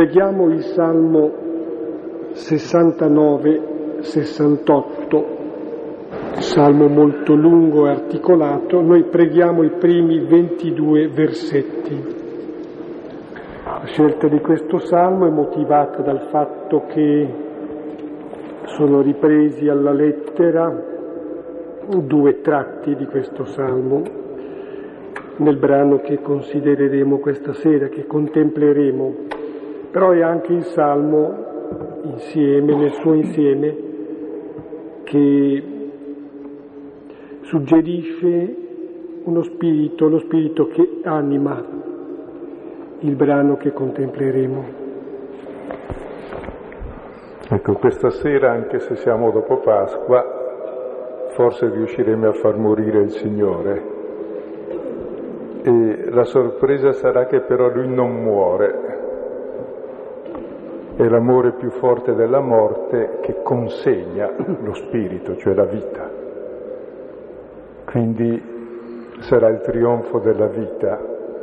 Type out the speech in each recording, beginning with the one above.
Preghiamo il Salmo 69-68, Salmo molto lungo e articolato. Noi preghiamo i primi 22 versetti. La scelta di questo Salmo è motivata dal fatto che sono ripresi alla lettera 2 tratti di questo Salmo nel brano che considereremo questa sera, che contempleremo. Però è anche il Salmo insieme, nel suo insieme, che suggerisce lo spirito che anima il brano che contempleremo. Ecco, questa sera, anche se siamo dopo Pasqua, forse riusciremo a far morire il Signore. E la sorpresa sarà che però Lui non muore. È l'amore più forte della morte che consegna lo spirito, cioè la vita. Quindi sarà il trionfo della vita.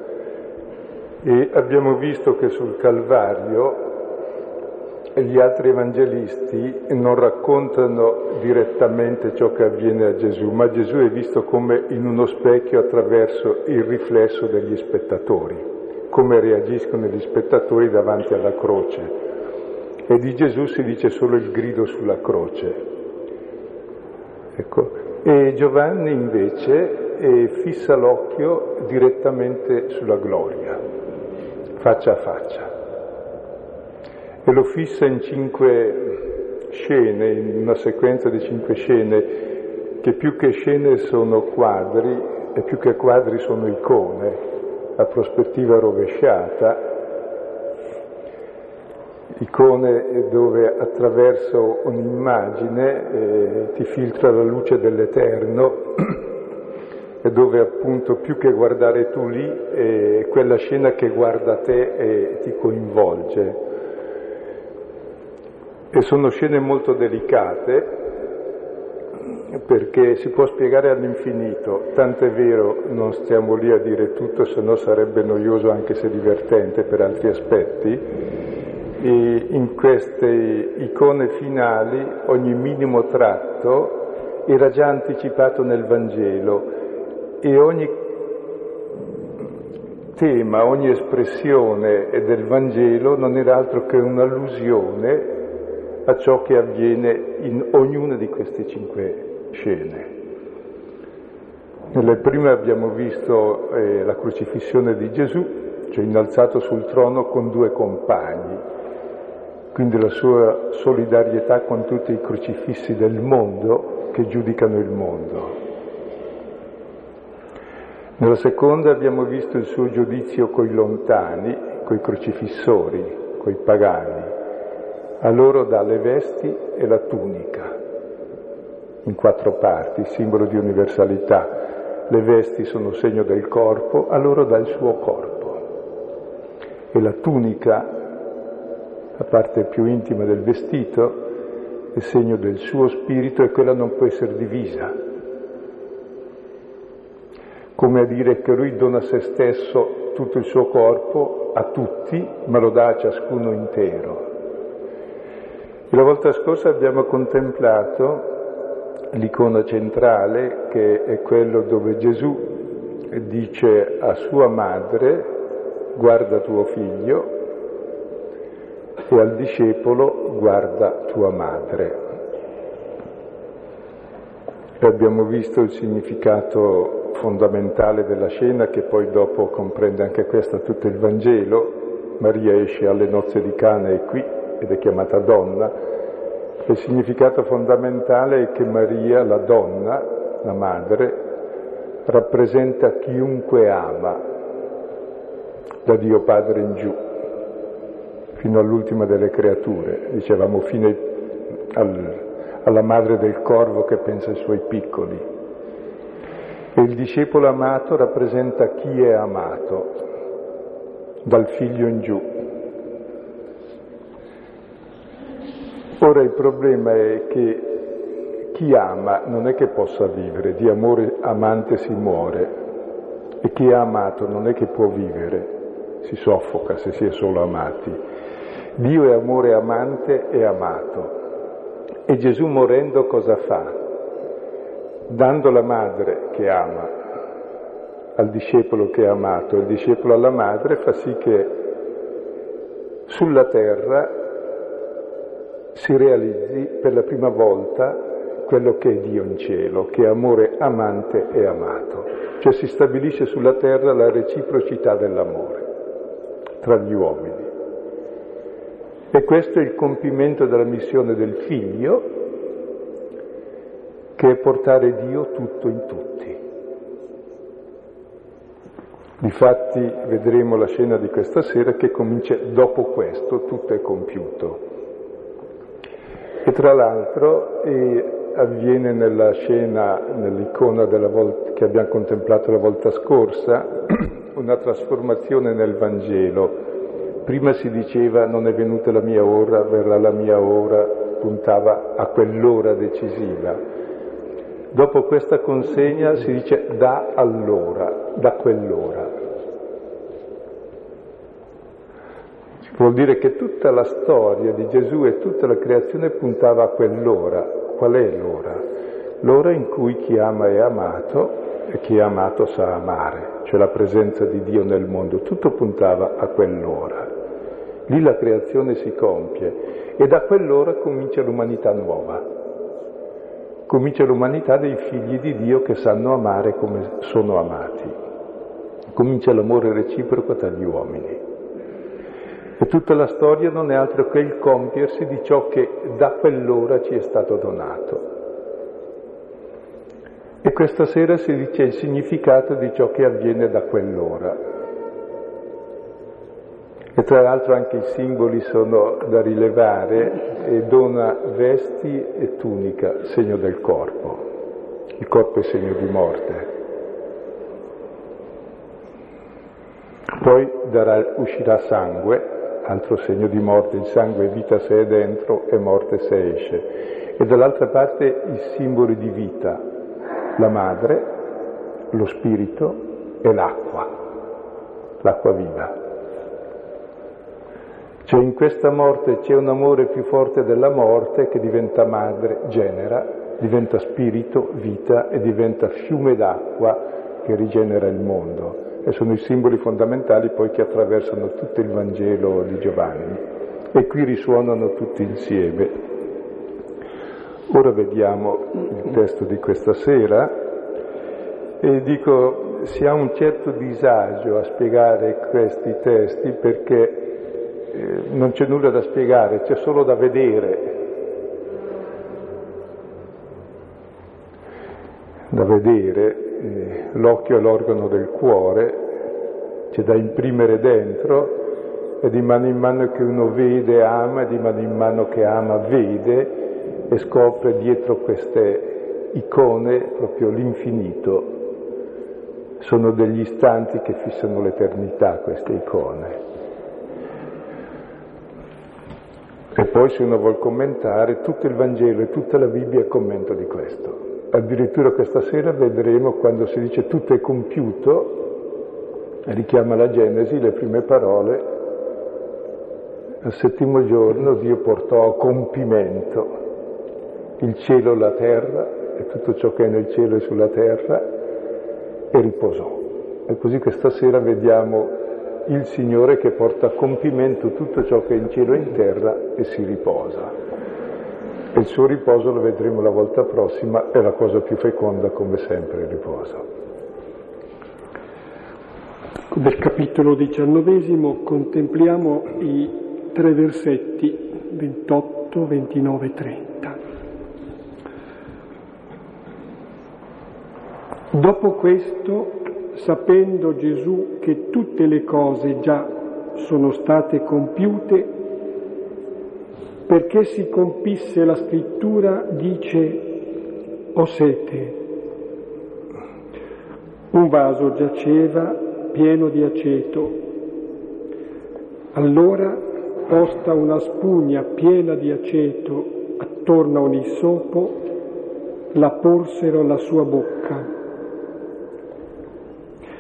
E abbiamo visto che sul Calvario gli altri evangelisti non raccontano direttamente ciò che avviene a Gesù, ma Gesù è visto come in uno specchio attraverso il riflesso degli spettatori, come reagiscono gli spettatori davanti alla croce. E di Gesù si dice solo il grido sulla croce. Ecco. E Giovanni invece fissa l'occhio direttamente sulla gloria, faccia a faccia. E lo fissa in 5 scene, in una sequenza di 5 scene, che più che scene sono quadri, e più che quadri sono icone, a prospettiva rovesciata, icone dove attraverso un'immagine ti filtra la luce dell'Eterno e dove appunto più che guardare tu lì, quella scena che guarda te e ti coinvolge. E sono scene molto delicate perché si può spiegare all'infinito, tant'è vero, non stiamo lì a dire tutto, se no sarebbe noioso anche se divertente per altri aspetti. E in queste icone finali ogni minimo tratto era già anticipato nel Vangelo e ogni tema, ogni espressione del Vangelo non era altro che un'allusione a ciò che avviene in ognuna di queste 5 scene. Nelle prime abbiamo visto la crocifissione di Gesù, cioè innalzato sul trono con 2 compagni, quindi la sua solidarietà con tutti i crocifissi del mondo che giudicano il mondo. Nella seconda abbiamo visto il suo giudizio coi lontani, coi crocifissori, coi pagani. A loro dà le vesti e la tunica, in 4 parti, simbolo di universalità. Le vesti sono segno del corpo, a loro dà il suo corpo. E la tunica, la parte più intima del vestito, è segno del suo spirito e quella non può essere divisa. Come a dire che lui dona a se stesso tutto il suo corpo a tutti, ma lo dà a ciascuno intero. E la volta scorsa abbiamo contemplato l'icona centrale, che è quello dove Gesù dice a sua madre: guarda tuo figlio, e al discepolo: guarda tua madre. E abbiamo visto il significato fondamentale della scena, che poi dopo comprende anche questa tutto il Vangelo. Maria esce alle nozze di Cana, è qui, ed è chiamata donna. Il significato fondamentale è che Maria, la donna, la madre, rappresenta chiunque ama, da Dio Padre in giù, fino all'ultima delle creature, dicevamo, fino alla madre del corvo che pensa ai suoi piccoli. E il discepolo amato rappresenta chi è amato, dal figlio in giù. Ora il problema è che chi ama non è che possa vivere, di amore amante si muore, e chi è amato non è che può vivere, si soffoca se si è solo amati. Dio è amore amante e amato. E Gesù morendo cosa fa? Dando la madre che ama al discepolo che ha amato, il discepolo alla madre, fa sì che sulla terra si realizzi per la prima volta quello che è Dio in cielo, che è amore amante e amato. Cioè si stabilisce sulla terra la reciprocità dell'amore tra gli uomini. E questo è il compimento della missione del Figlio, che è portare Dio tutto in tutti. Difatti vedremo la scena di questa sera che comincia dopo questo, tutto è compiuto. E tra l'altro avviene nella scena, nell'icona che abbiamo contemplato la volta scorsa, una trasformazione nel Vangelo. Prima si diceva non è venuta la mia ora, verrà la mia ora, puntava a quell'ora decisiva. Dopo questa consegna si dice da allora, da quell'ora. Vuol dire che tutta la storia di Gesù e tutta la creazione puntava a quell'ora. Qual è l'ora? L'ora in cui chi ama è amato e chi è amato sa amare, cioè la presenza di Dio nel mondo. Tutto puntava a quell'ora. Lì la creazione si compie e da quell'ora comincia l'umanità nuova. Comincia l'umanità dei figli di Dio che sanno amare come sono amati. Comincia l'amore reciproco tra gli uomini. E tutta la storia non è altro che il compiersi di ciò che da quell'ora ci è stato donato. E questa sera si dice il significato di ciò che avviene da quell'ora. E tra l'altro anche i simboli sono da rilevare, e dona vesti e tunica, segno del corpo. Il corpo è segno di morte. Poi uscirà sangue, altro segno di morte, il sangue è vita se è dentro e morte se esce. E dall'altra parte i simboli di vita, la madre, lo spirito e l'acqua viva. Cioè in questa morte c'è un amore più forte della morte che diventa madre, genera, diventa spirito, vita e diventa fiume d'acqua che rigenera il mondo. E sono i simboli fondamentali poi che attraversano tutto il Vangelo di Giovanni e qui risuonano tutti insieme. Ora vediamo il testo di questa sera e dico, si ha un certo disagio a spiegare questi testi perché non c'è nulla da spiegare, c'è solo da vedere. L'occhio è l'organo del cuore, c'è da imprimere dentro e di mano in mano che uno vede ama e di mano in mano che ama vede e scopre dietro queste icone proprio l'infinito. Sono degli istanti che fissano l'eternità queste icone. E poi se uno vuol commentare tutto il Vangelo e tutta la Bibbia è commento di questo. Addirittura questa sera vedremo quando si dice tutto è compiuto, richiama la Genesi, le prime parole, al settimo giorno Dio portò a compimento il cielo e la terra e tutto ciò che è nel cielo e sulla terra e riposò. E così questa sera vediamo il Signore che porta a compimento tutto ciò che è in cielo e in terra e si riposa. E il suo riposo, lo vedremo la volta prossima, è la cosa più feconda come sempre il riposo. Del capitolo 19 contempliamo i 3 versetti 28, 29 e 30. Dopo questo, sapendo Gesù che tutte le cose già sono state compiute, perché si compisse la scrittura, dice: ho sete. Un vaso giaceva pieno di aceto. Allora, posta una spugna piena di aceto attorno a un issopo, la porsero alla sua bocca.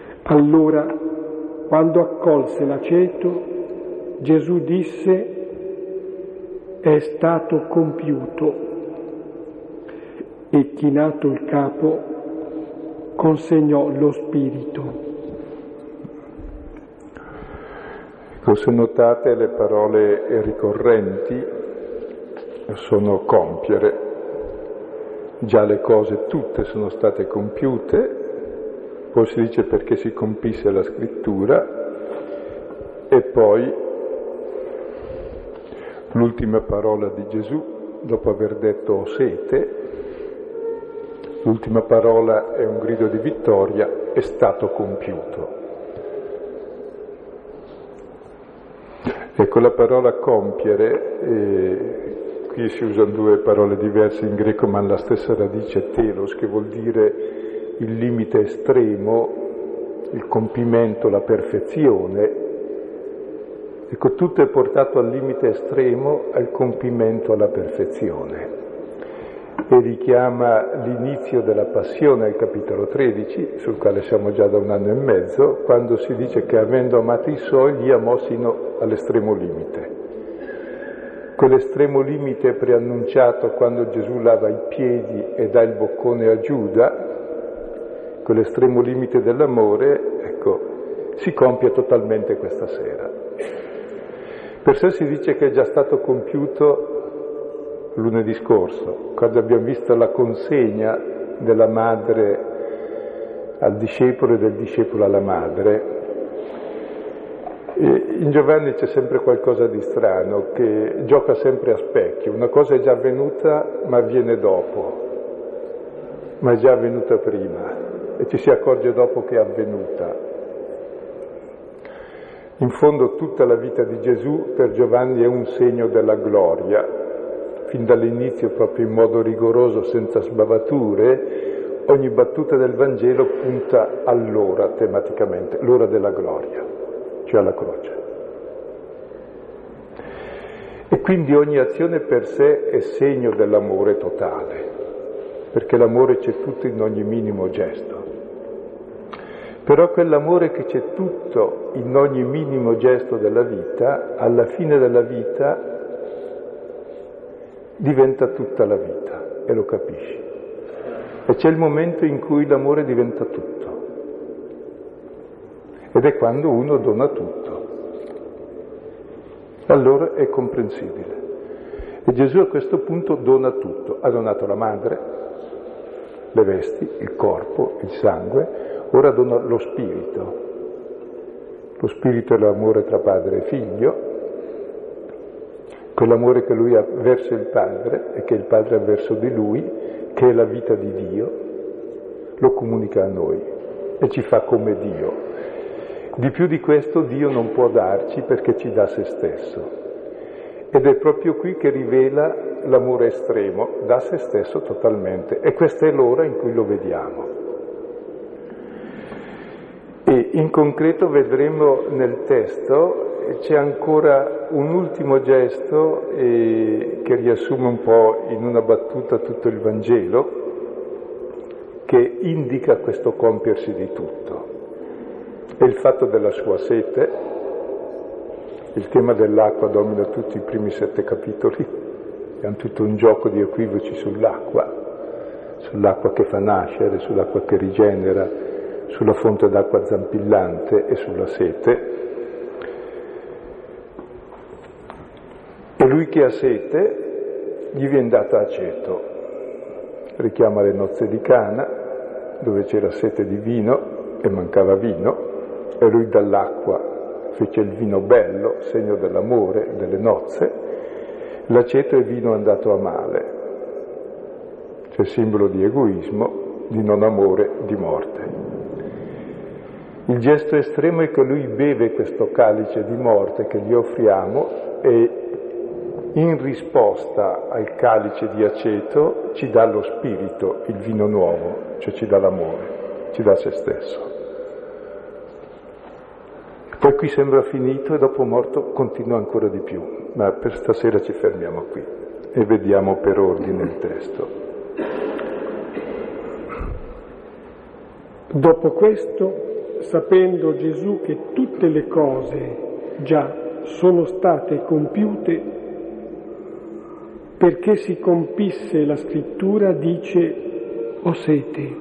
Allora, quando accolse l'aceto, Gesù disse: è stato compiuto, e chinato il capo consegnò lo spirito. Se notate, le parole ricorrenti sono compiere. Già le cose tutte sono state compiute, poi si dice perché si compisse la scrittura, e poi l'ultima parola di Gesù, dopo aver detto ho sete, l'ultima parola è un grido di vittoria, è stato compiuto. Ecco, la parola compiere, qui si usano due parole diverse in greco ma hanno la stessa radice, telos, che vuol dire il limite estremo, il compimento, la perfezione. Ecco, tutto è portato al limite estremo, al compimento, alla perfezione. E richiama l'inizio della passione al capitolo 13, sul quale siamo già da 1 anno e mezzo, quando si dice che avendo amato i suoi li amò sino all'estremo limite. Quell'estremo limite è preannunciato quando Gesù lava i piedi e dà il boccone a Giuda, quell'estremo limite dell'amore, ecco, si compie totalmente questa sera. Per sé si dice che è già stato compiuto lunedì scorso, quando abbiamo visto la consegna della madre al discepolo e del discepolo alla madre. E in Giovanni c'è sempre qualcosa di strano, che gioca sempre a specchio. Una cosa è già avvenuta ma avviene dopo, ma è già avvenuta prima e ci si accorge dopo che è avvenuta. In fondo tutta la vita di Gesù per Giovanni è un segno della gloria. Fin dall'inizio, proprio in modo rigoroso, senza sbavature, ogni battuta del Vangelo punta all'ora tematicamente, l'ora della gloria, cioè alla croce. E quindi ogni azione per sé è segno dell'amore totale, perché l'amore c'è tutto in ogni minimo gesto. Però quell'amore che c'è tutto in ogni minimo gesto della vita, alla fine della vita diventa tutta la vita, e lo capisci. E c'è il momento in cui l'amore diventa tutto. Ed è quando uno dona tutto. Allora è comprensibile. E Gesù a questo punto dona tutto. Ha donato la madre, le vesti, il corpo, il sangue, ora dona lo spirito. Lo spirito è l'amore tra padre e figlio, quell'amore che lui ha verso il Padre e che il Padre ha verso di lui, che è la vita di Dio, lo comunica a noi e ci fa come Dio. Di più di questo Dio non può darci perché ci dà se stesso. Ed è proprio qui che rivela l'amore estremo, dà se stesso totalmente. E questa è l'ora in cui lo vediamo. E in concreto vedremo nel testo c'è ancora un ultimo gesto che riassume un po' in una battuta tutto il Vangelo, che indica questo compiersi di tutto. È il fatto della sua sete, il tema dell'acqua domina tutti i primi 7 capitoli, è tutto un gioco di equivoci sull'acqua che fa nascere, sull'acqua che rigenera, sulla fonte d'acqua zampillante e sulla sete. E lui che ha sete gli viene data aceto, richiama le nozze di Cana, dove c'era sete di vino e mancava vino, e lui dall'acqua fece il vino bello, segno dell'amore, delle nozze. L'aceto è vino andato a male, cioè simbolo di egoismo, di non amore, di morte. Il gesto estremo è che lui beve questo calice di morte che gli offriamo e in risposta al calice di aceto ci dà lo spirito, il vino nuovo, cioè ci dà l'amore, ci dà se stesso. Poi qui sembra finito e dopo morto continua ancora di più, ma per stasera ci fermiamo qui e vediamo per ordine il testo. Dopo questo, sapendo Gesù che tutte le cose già sono state compiute, perché si compisse la scrittura, dice: ho sete.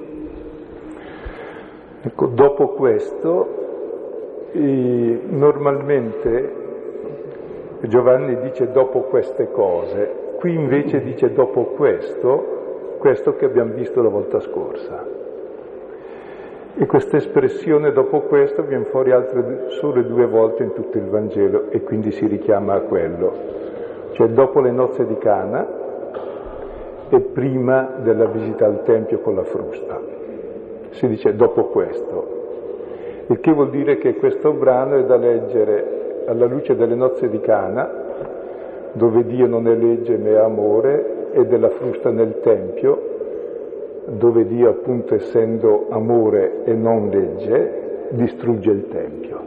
Ecco, dopo questo, normalmente Giovanni dice dopo queste cose, qui invece dice dopo questo che abbiamo visto la volta scorsa. E questa espressione dopo questo viene fuori solo 2 volte in tutto il Vangelo e quindi si richiama a quello. Cioè dopo le nozze di Cana e prima della visita al Tempio con la frusta. Si dice dopo questo. Il che vuol dire che questo brano è da leggere alla luce delle nozze di Cana, dove Dio non è legge ma è amore, e della frusta nel Tempio, dove Dio, appunto, essendo amore e non legge, distrugge il Tempio.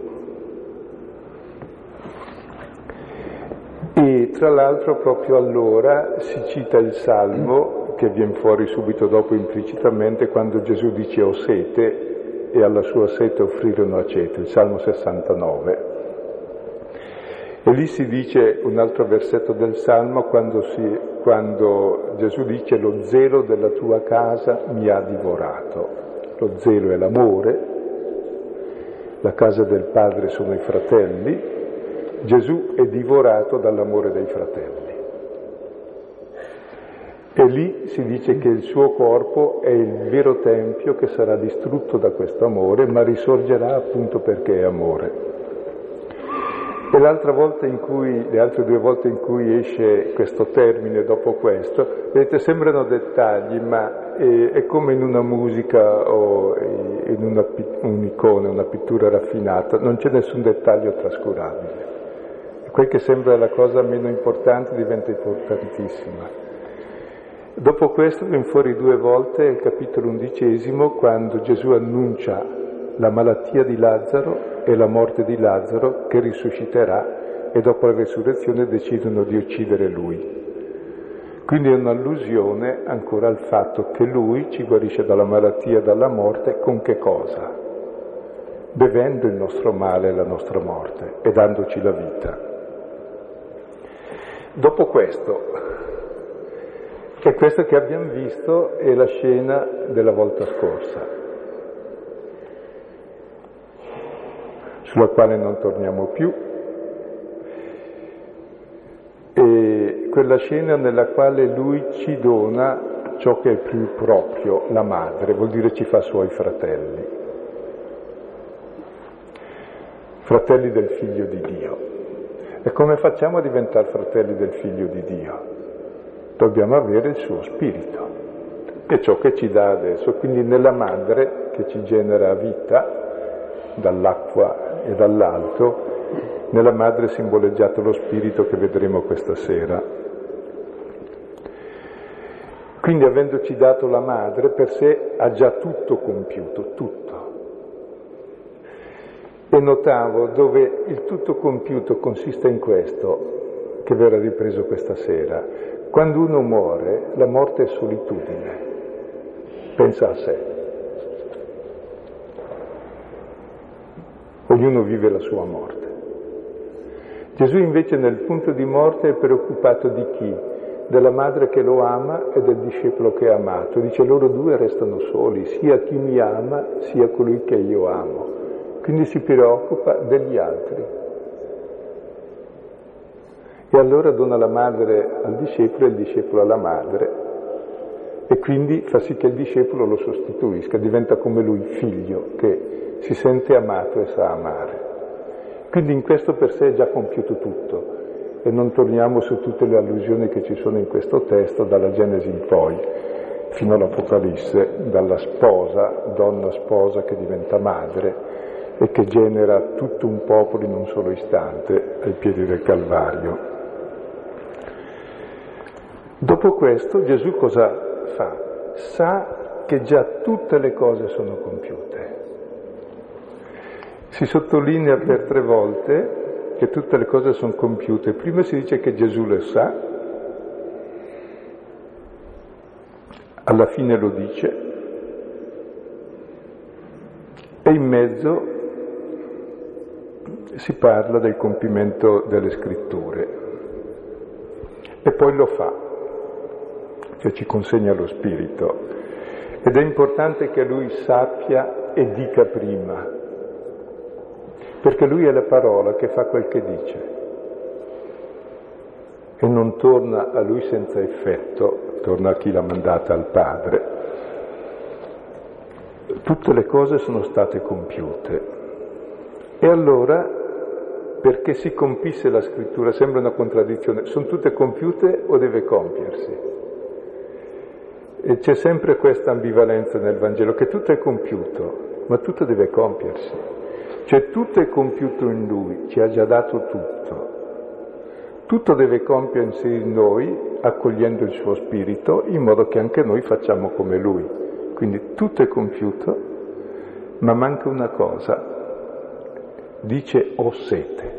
E tra l'altro proprio allora si cita il Salmo, che viene fuori subito dopo implicitamente, quando Gesù dice ho sete e alla sua sete offrirono aceto, il Salmo 69. E lì si dice un altro versetto del Salmo quando Gesù dice lo zelo della tua casa mi ha divorato. Lo zelo è l'amore, la casa del Padre sono i fratelli, Gesù è divorato dall'amore dei fratelli. E lì si dice che il suo corpo è il vero Tempio che sarà distrutto da questo amore, ma risorgerà appunto perché è amore. E le altre 2 volte in cui esce questo termine dopo questo, vedete, sembrano dettagli, ma è come in una musica o in un'icona, una pittura raffinata, non c'è nessun dettaglio trascurabile. E quel che sembra la cosa meno importante diventa importantissima. Dopo questo viene fuori 2 volte il capitolo 11, quando Gesù annuncia la malattia di Lazzaro e la morte di Lazzaro, che risusciterà, e dopo la resurrezione decidono di uccidere lui. Quindi è un'allusione ancora al fatto che lui ci guarisce dalla malattia e dalla morte con che cosa? Bevendo il nostro male e la nostra morte e dandoci la vita. Dopo questo, e questo che abbiamo visto è la scena della volta scorsa, sulla quale non torniamo più, e quella scena nella quale lui ci dona ciò che è più proprio, la madre, vuol dire ci fa suoi fratelli, fratelli del Figlio di Dio. E come facciamo a diventare fratelli del Figlio di Dio? Dobbiamo avere il suo spirito, è ciò che ci dà adesso, quindi nella madre che ci genera vita, dall'acqua e dall'alto, nella madre è simboleggiato lo spirito che vedremo questa sera. Quindi, avendoci dato la madre, per sé ha già tutto compiuto, tutto. E notavo dove il tutto compiuto consiste in questo, che verrà ripreso questa sera. Quando uno muore, la morte è solitudine, pensa a sé. Ognuno vive la sua morte. Gesù invece nel punto di morte è preoccupato di chi? Della madre che lo ama e del discepolo che è amato. Dice loro 2 restano soli, sia chi mi ama sia colui che io amo. Quindi si preoccupa degli altri. E allora dona la madre al discepolo e il discepolo alla madre. E quindi fa sì che il discepolo lo sostituisca, diventa come lui, figlio, che si sente amato e sa amare. Quindi in questo per sé è già compiuto tutto, e non torniamo su tutte le allusioni che ci sono in questo testo, dalla Genesi in poi, fino all'Apocalisse, dalla sposa, donna sposa che diventa madre e che genera tutto un popolo in un solo istante ai piedi del Calvario. Dopo questo Gesù cosa fa? Sa che già tutte le cose sono compiute. Si sottolinea per 3 volte che tutte le cose sono compiute. Prima si dice che Gesù le sa, alla fine lo dice, e in mezzo si parla del compimento delle scritture. E poi lo fa. che ci consegna lo Spirito. Ed è importante che Lui sappia e dica prima, perché Lui è la parola che fa quel che dice e non torna a Lui senza effetto, torna a chi l'ha mandata, al Padre. Tutte le cose sono state compiute. E allora, perché si compisse la Scrittura, sembra una contraddizione, sono tutte compiute o deve compiersi? E c'è sempre questa ambivalenza nel Vangelo, che tutto è compiuto, ma tutto deve compiersi. Cioè tutto è compiuto in Lui, ci ha già dato tutto. Tutto deve compiersi in noi, accogliendo il suo Spirito, in modo che anche noi facciamo come Lui. Quindi tutto è compiuto, ma manca una cosa. Dice ho sete.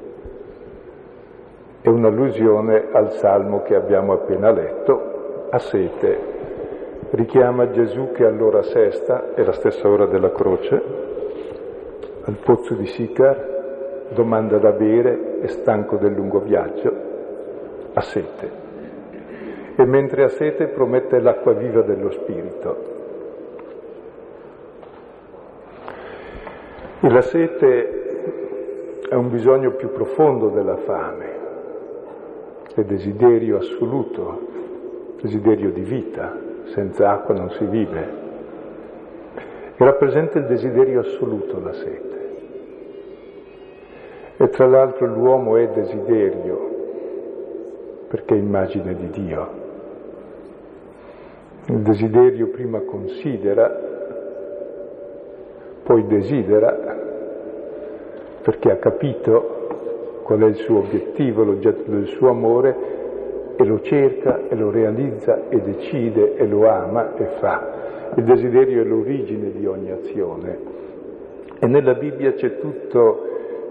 È un'allusione al Salmo che abbiamo appena letto, a sete. Richiama Gesù che all'ora sesta, è la stessa ora della croce, al pozzo di Sicar, domanda da bere, è stanco del lungo viaggio, ha sete. E mentre ha sete promette l'acqua viva dello Spirito. E la sete è un bisogno più profondo della fame, è desiderio assoluto, desiderio di vita, senza acqua non si vive. E rappresenta il desiderio assoluto la sete. E tra l'altro l'uomo è desiderio, perché è immagine di Dio. Il desiderio prima considera, poi desidera, perché ha capito qual è il suo obiettivo, l'oggetto del suo amore, e lo cerca, e lo realizza, e decide, e lo ama, e fa. Il desiderio è l'origine di ogni azione. E nella Bibbia c'è tutto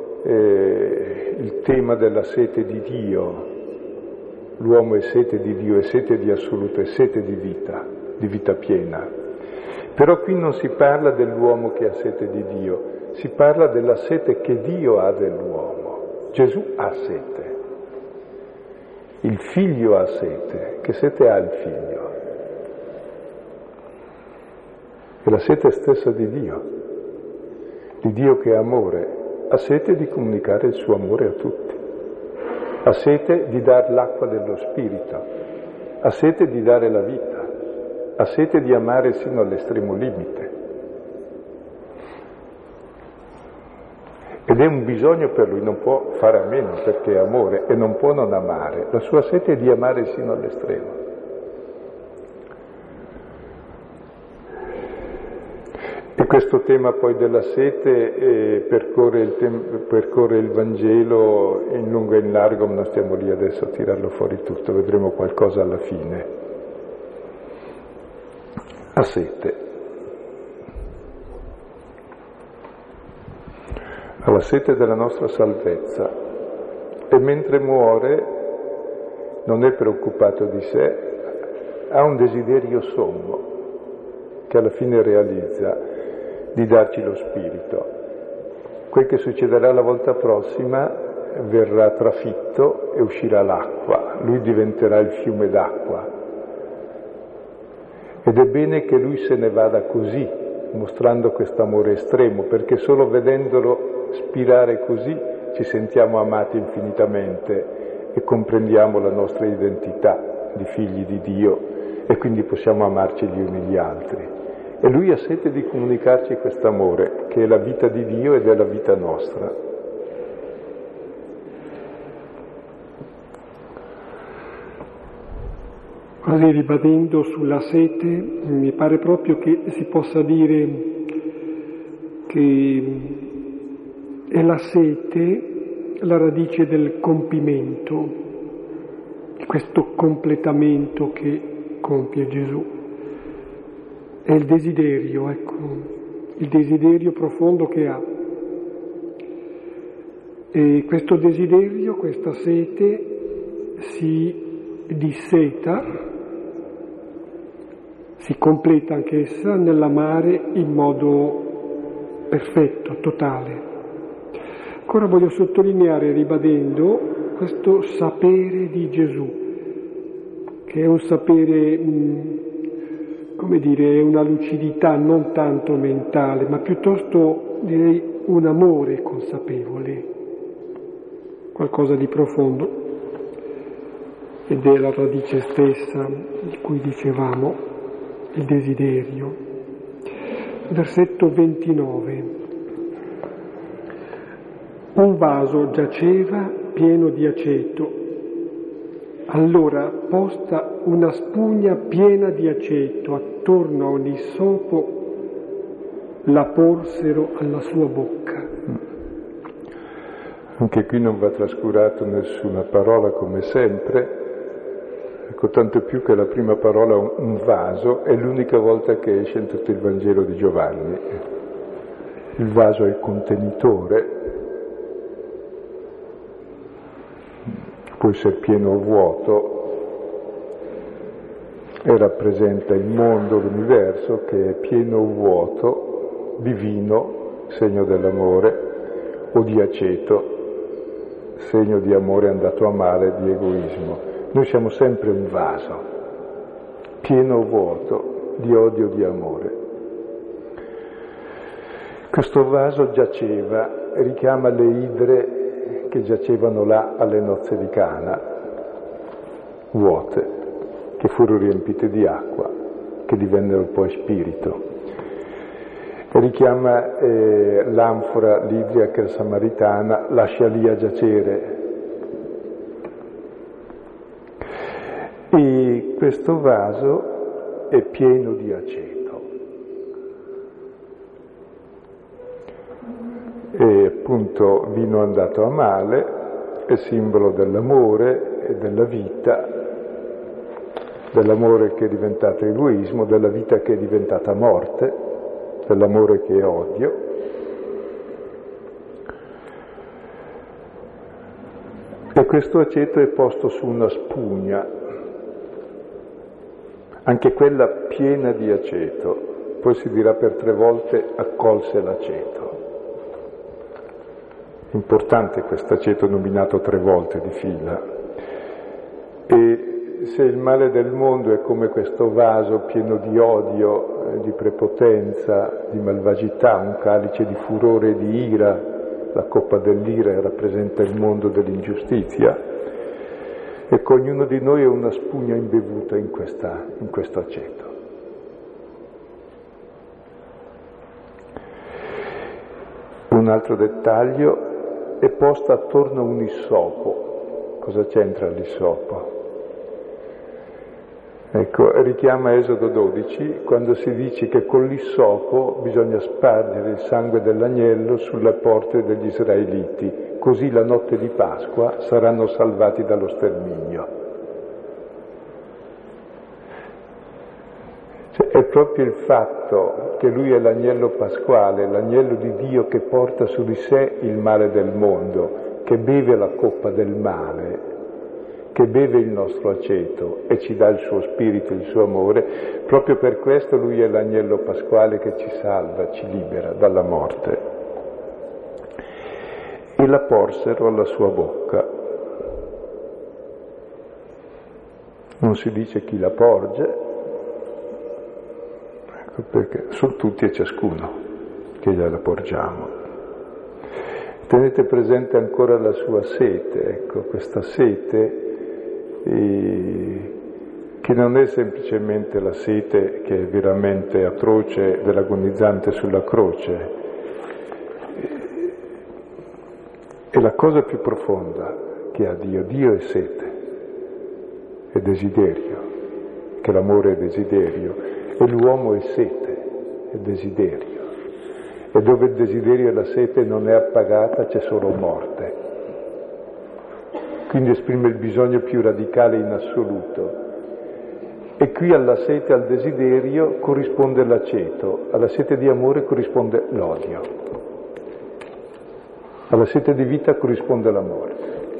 il tema della sete di Dio. L'uomo è sete di Dio, è sete di assoluto, è sete di vita piena. Però qui non si parla dell'uomo che ha sete di Dio, si parla della sete che Dio ha dell'uomo. Gesù ha sete, il figlio ha sete. Che sete ha il figlio? È la sete stessa di Dio che è amore. Ha sete di comunicare il suo amore a tutti, ha sete di dar l'acqua dello Spirito, ha sete di dare la vita, ha sete di amare sino all'estremo limite. Ed è un bisogno per lui, non può fare a meno perché è amore e non può non amare. La sua sete è di amare sino all'estremo. E questo tema poi della sete percorre il Vangelo in lungo e in largo, ma non stiamo lì adesso a tirarlo fuori tutto, vedremo qualcosa alla fine. Ha sete. Ha la sete della nostra salvezza e mentre muore non è preoccupato di sé, ha un desiderio sommo che alla fine realizza, di darci lo Spirito. Quel che succederà la volta prossima verrà trafitto e uscirà l'acqua, lui diventerà il fiume d'acqua. Ed è bene che lui se ne vada così, mostrando questo amore estremo, perché solo vedendolo spirare così ci sentiamo amati infinitamente e comprendiamo la nostra identità di figli di Dio e quindi possiamo amarci gli uni gli altri. E lui ha sete di comunicarci questo amore, che è la vita di Dio ed è la vita nostra. Così, ribadendo sulla sete, mi pare proprio che si possa dire che è la sete la radice del compimento, di questo completamento che compie Gesù. È il desiderio, ecco, il desiderio profondo che ha. E questo desiderio, questa sete, si disseta, si completa anch'essa nell'amare in modo perfetto, totale. Ancora voglio sottolineare, ribadendo, questo sapere di Gesù, che è un sapere, come dire, è una lucidità non tanto mentale, ma piuttosto direi un amore consapevole, qualcosa di profondo, ed è la radice stessa di cui dicevamo, il desiderio. Versetto 29. Un vaso giaceva pieno di aceto. Allora, posta una spugna piena di aceto attorno a ogni issopo, la porsero alla sua bocca. Anche qui non va trascurato nessuna parola, come sempre. Ecco, tanto più che la prima parola, un vaso, è l'unica volta che esce in tutto il Vangelo di Giovanni. Il vaso è il contenitore, può essere pieno o vuoto, e rappresenta il mondo, l'universo, che è pieno o vuoto di vino, segno dell'amore, o di aceto, segno di amore andato a male, di egoismo. Noi siamo sempre un vaso, pieno o vuoto, di odio, di amore. Questo vaso giaceva, richiama le idre che giacevano là alle nozze di Cana, vuote, che furono riempite di acqua, che divennero poi spirito. E richiama l'anfora l'idriaca samaritana, lascia lì a giacere. E questo vaso è pieno di aceto. E appunto vino andato a male è simbolo dell'amore e della vita, dell'amore che è diventato egoismo, della vita che è diventata morte, dell'amore che è odio. E questo aceto è posto su una spugna, anche quella piena di aceto, poi si dirà per 3 volte accolse l'aceto. Importante questo aceto nominato 3 volte di fila. E se il male del mondo è come questo vaso pieno di odio, di prepotenza, di malvagità, un calice di furore e di ira, la coppa dell'ira rappresenta il mondo dell'ingiustizia, ecco, ognuno di noi è una spugna imbevuta in questo aceto. Un altro dettaglio, è posta attorno a un issopo. Cosa c'entra l'issopo? Ecco, richiama Esodo 12, quando si dice che con l'issopo bisogna spargere il sangue dell'agnello sulle porte degli israeliti, così la notte di Pasqua saranno salvati dallo sterminio. Cioè, è proprio il fatto che lui è l'agnello pasquale, l'agnello di Dio che porta su di sé il male del mondo, che beve la coppa del male, che beve il nostro aceto e ci dà il suo spirito, il suo amore. Proprio per questo lui è l'agnello pasquale che ci salva, ci libera dalla morte. E la porsero alla sua bocca. Non si dice chi la porge, ecco perché sono tutti e ciascuno che gliela porgiamo. Tenete presente ancora la sua sete, ecco, questa sete che non è semplicemente la sete che è veramente atroce dell'agonizzante sulla croce, è la cosa più profonda che ha Dio. Dio è sete, è desiderio, che l'amore è desiderio, e l'uomo è sete, è desiderio. E dove il desiderio e la sete non è appagata c'è solo morte. Quindi esprime il bisogno più radicale in assoluto. E qui alla sete, al desiderio, corrisponde l'aceto, alla sete di amore corrisponde l'odio, alla sete di vita corrisponde l'amore.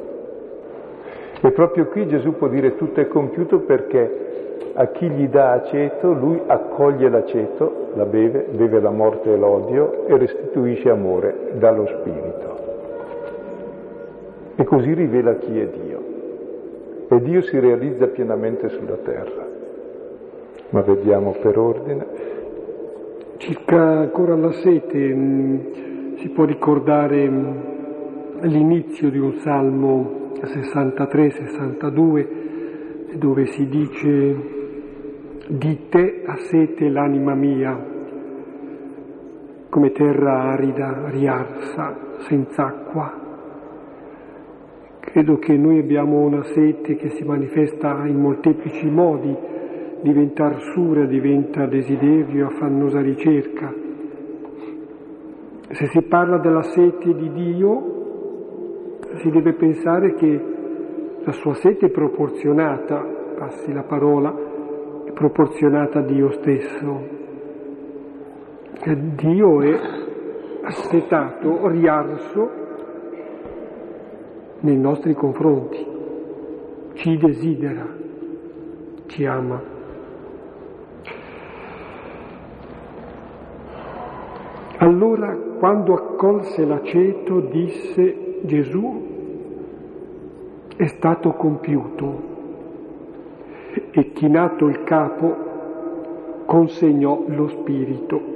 E proprio qui Gesù può dire tutto è compiuto, perché a chi gli dà aceto, lui accoglie l'aceto, la beve, beve la morte e l'odio e restituisce amore, dà lo spirito. E così rivela chi è Dio. e Dio si realizza pienamente sulla terra. Ma vediamo per ordine. Circa ancora la sete, si può ricordare l'inizio di un Salmo 63-62, dove si dice: di te ha sete l'anima mia, come terra arida, riarsa, senza acqua. Credo che noi abbiamo una sete che si manifesta in molteplici modi, diventa arsura, diventa desiderio, affannosa ricerca. Se si parla della sete di Dio, si deve pensare che la sua sete è proporzionata, passi la parola, è proporzionata a Dio stesso. Dio è assetato, riarso nei nostri confronti, ci desidera, ci ama. Allora, quando accolse l'aceto, disse Gesù: è stato compiuto, e chinato il capo consegnò lo spirito.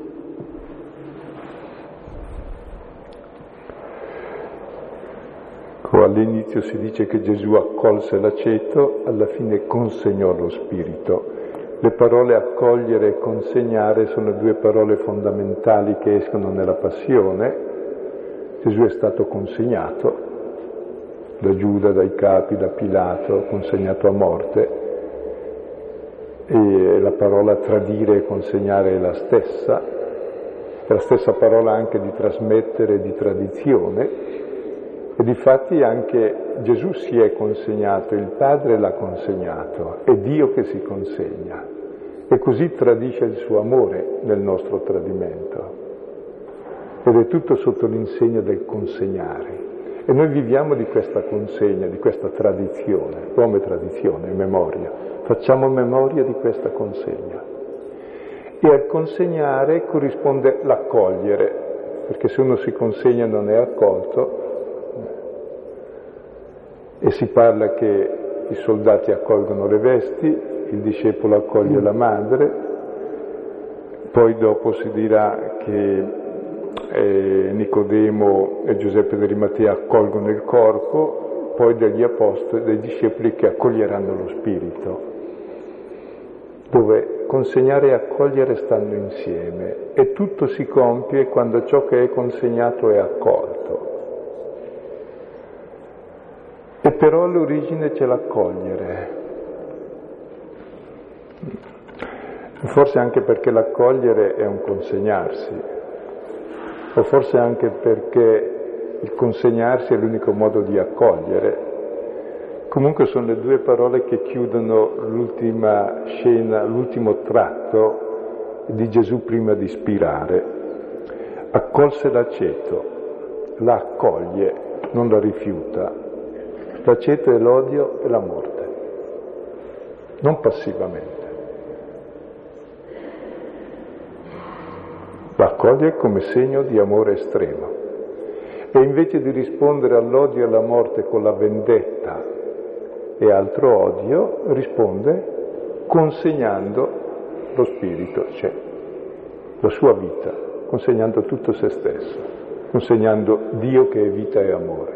All'inizio si dice che Gesù accolse l'aceto, alla fine consegnò lo spirito. Le parole accogliere e consegnare sono due parole fondamentali che escono nella passione. Gesù è stato consegnato da Giuda, dai capi, da Pilato, consegnato a morte, e la parola tradire e consegnare è la stessa parola anche di trasmettere e di tradizione. E difatti anche Gesù si è consegnato, il Padre l'ha consegnato, è Dio che si consegna e così tradisce il suo amore nel nostro tradimento. Ed è tutto sotto l'insegna del consegnare. E noi viviamo di questa consegna, di questa tradizione, come tradizione, memoria. Facciamo memoria di questa consegna. E al consegnare corrisponde l'accogliere, perché se uno si consegna e non è accolto. E si parla che i soldati accolgono le vesti, il discepolo accoglie la madre, poi dopo si dirà che Nicodemo e Giuseppe d'Arimatea accolgono il corpo, poi degli apostoli, dei discepoli che accoglieranno lo spirito, dove consegnare e accogliere stanno insieme e tutto si compie quando ciò che è consegnato è accolto. E però all'origine c'è l'accogliere. Forse anche perché l'accogliere è un consegnarsi, o forse anche perché il consegnarsi è l'unico modo di accogliere. Comunque sono le due parole che chiudono l'ultima scena, l'ultimo tratto di Gesù prima di spirare. Accolse l'aceto, la accoglie, non la rifiuta. L'aceto è l'odio e la morte, non passivamente. L'accoglie come segno di amore estremo. E invece di rispondere all'odio e alla morte con la vendetta e altro odio, risponde consegnando lo spirito, cioè la sua vita, consegnando tutto se stesso, consegnando Dio che è vita e amore.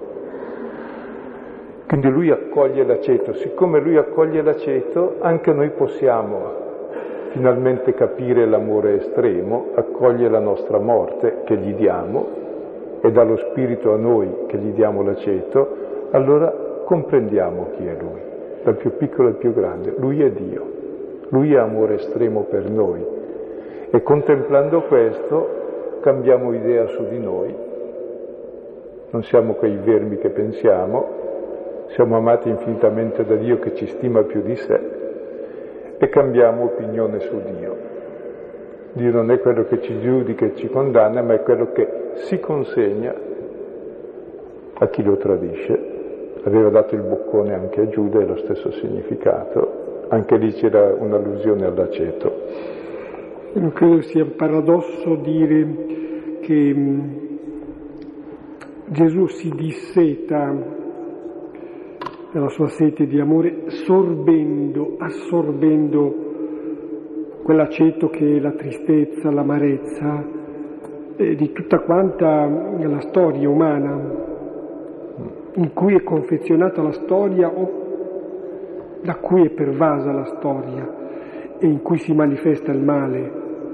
Quindi lui accoglie l'aceto. Siccome lui accoglie l'aceto, anche noi possiamo finalmente capire l'amore estremo, accoglie la nostra morte che gli diamo e dà lo spirito a noi che gli diamo l'aceto, allora comprendiamo chi è lui, dal più piccolo al più grande. Lui è Dio, lui è amore estremo per noi e contemplando questo cambiamo idea su di noi, non siamo quei vermi che pensiamo, siamo amati infinitamente da Dio che ci stima più di sé e cambiamo opinione su Dio. Dio non è quello che ci giudica e ci condanna, ma è quello che si consegna a chi lo tradisce. Aveva dato il boccone anche a Giuda, è lo stesso significato. Anche lì c'era un'allusione all'aceto. Non credo sia un paradosso dire che Gesù si disseta nella sua sete di amore, assorbendo quell'aceto che è la tristezza, l'amarezza di tutta quanta la storia umana, in cui è confezionata la storia o da cui è pervasa la storia e in cui si manifesta il male.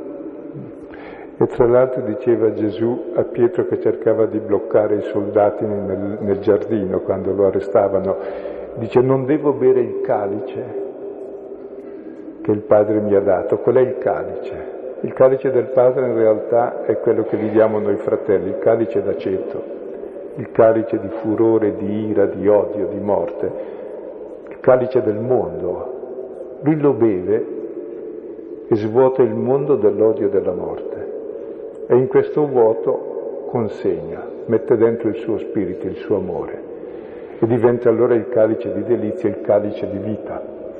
E tra l'altro diceva Gesù a Pietro che cercava di bloccare i soldati nel giardino quando lo arrestavano, dice: non devo bere il calice che il Padre mi ha dato. Qual è il calice? Il calice del Padre in realtà è quello che viviamo noi fratelli, il calice d'aceto, il calice di furore, di ira, di odio, di morte, il calice del mondo. Lui lo beve e svuota il mondo dell'odio e della morte. E in questo vuoto consegna, mette dentro il suo spirito, il suo amore, e diventa allora il calice di delizia, il calice di vita.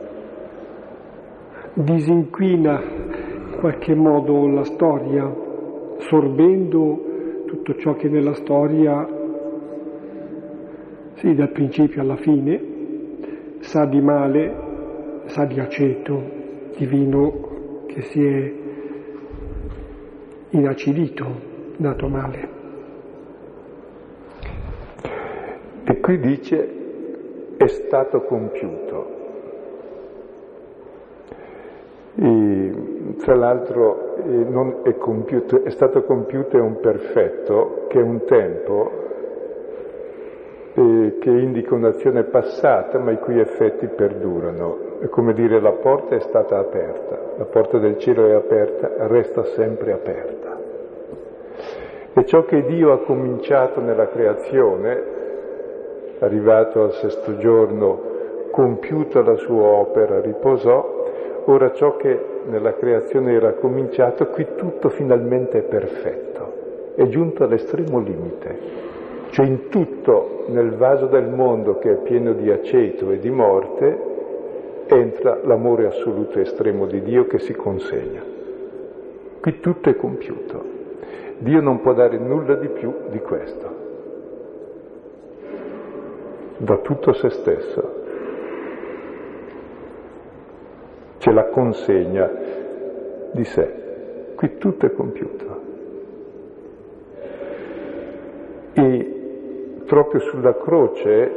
Disinquina in qualche modo la storia, sorbendo tutto ciò che nella storia, sì, dal principio alla fine, sa di male, sa di aceto, di vino che si è inacidito, dato male. E qui dice: è stato compiuto. E, tra l'altro non è compiuto, è stato compiuto è un perfetto che è un tempo che indica un'azione passata ma i cui effetti perdurano. È come dire: la porta è stata aperta, la porta del cielo è aperta, resta sempre aperta. E ciò che Dio ha cominciato nella creazione, arrivato al sesto giorno, compiuta la sua opera, riposò. Ora ciò che nella creazione era cominciato, qui tutto finalmente è perfetto, è giunto all'estremo limite. Cioè in tutto, nel vaso del mondo che è pieno di aceto e di morte, entra l'amore assoluto e estremo di Dio che si consegna. Qui tutto è compiuto. Dio non può dare nulla di più di questo. Da tutto se stesso. C'è la consegna di sé. Qui tutto è compiuto. E proprio sulla croce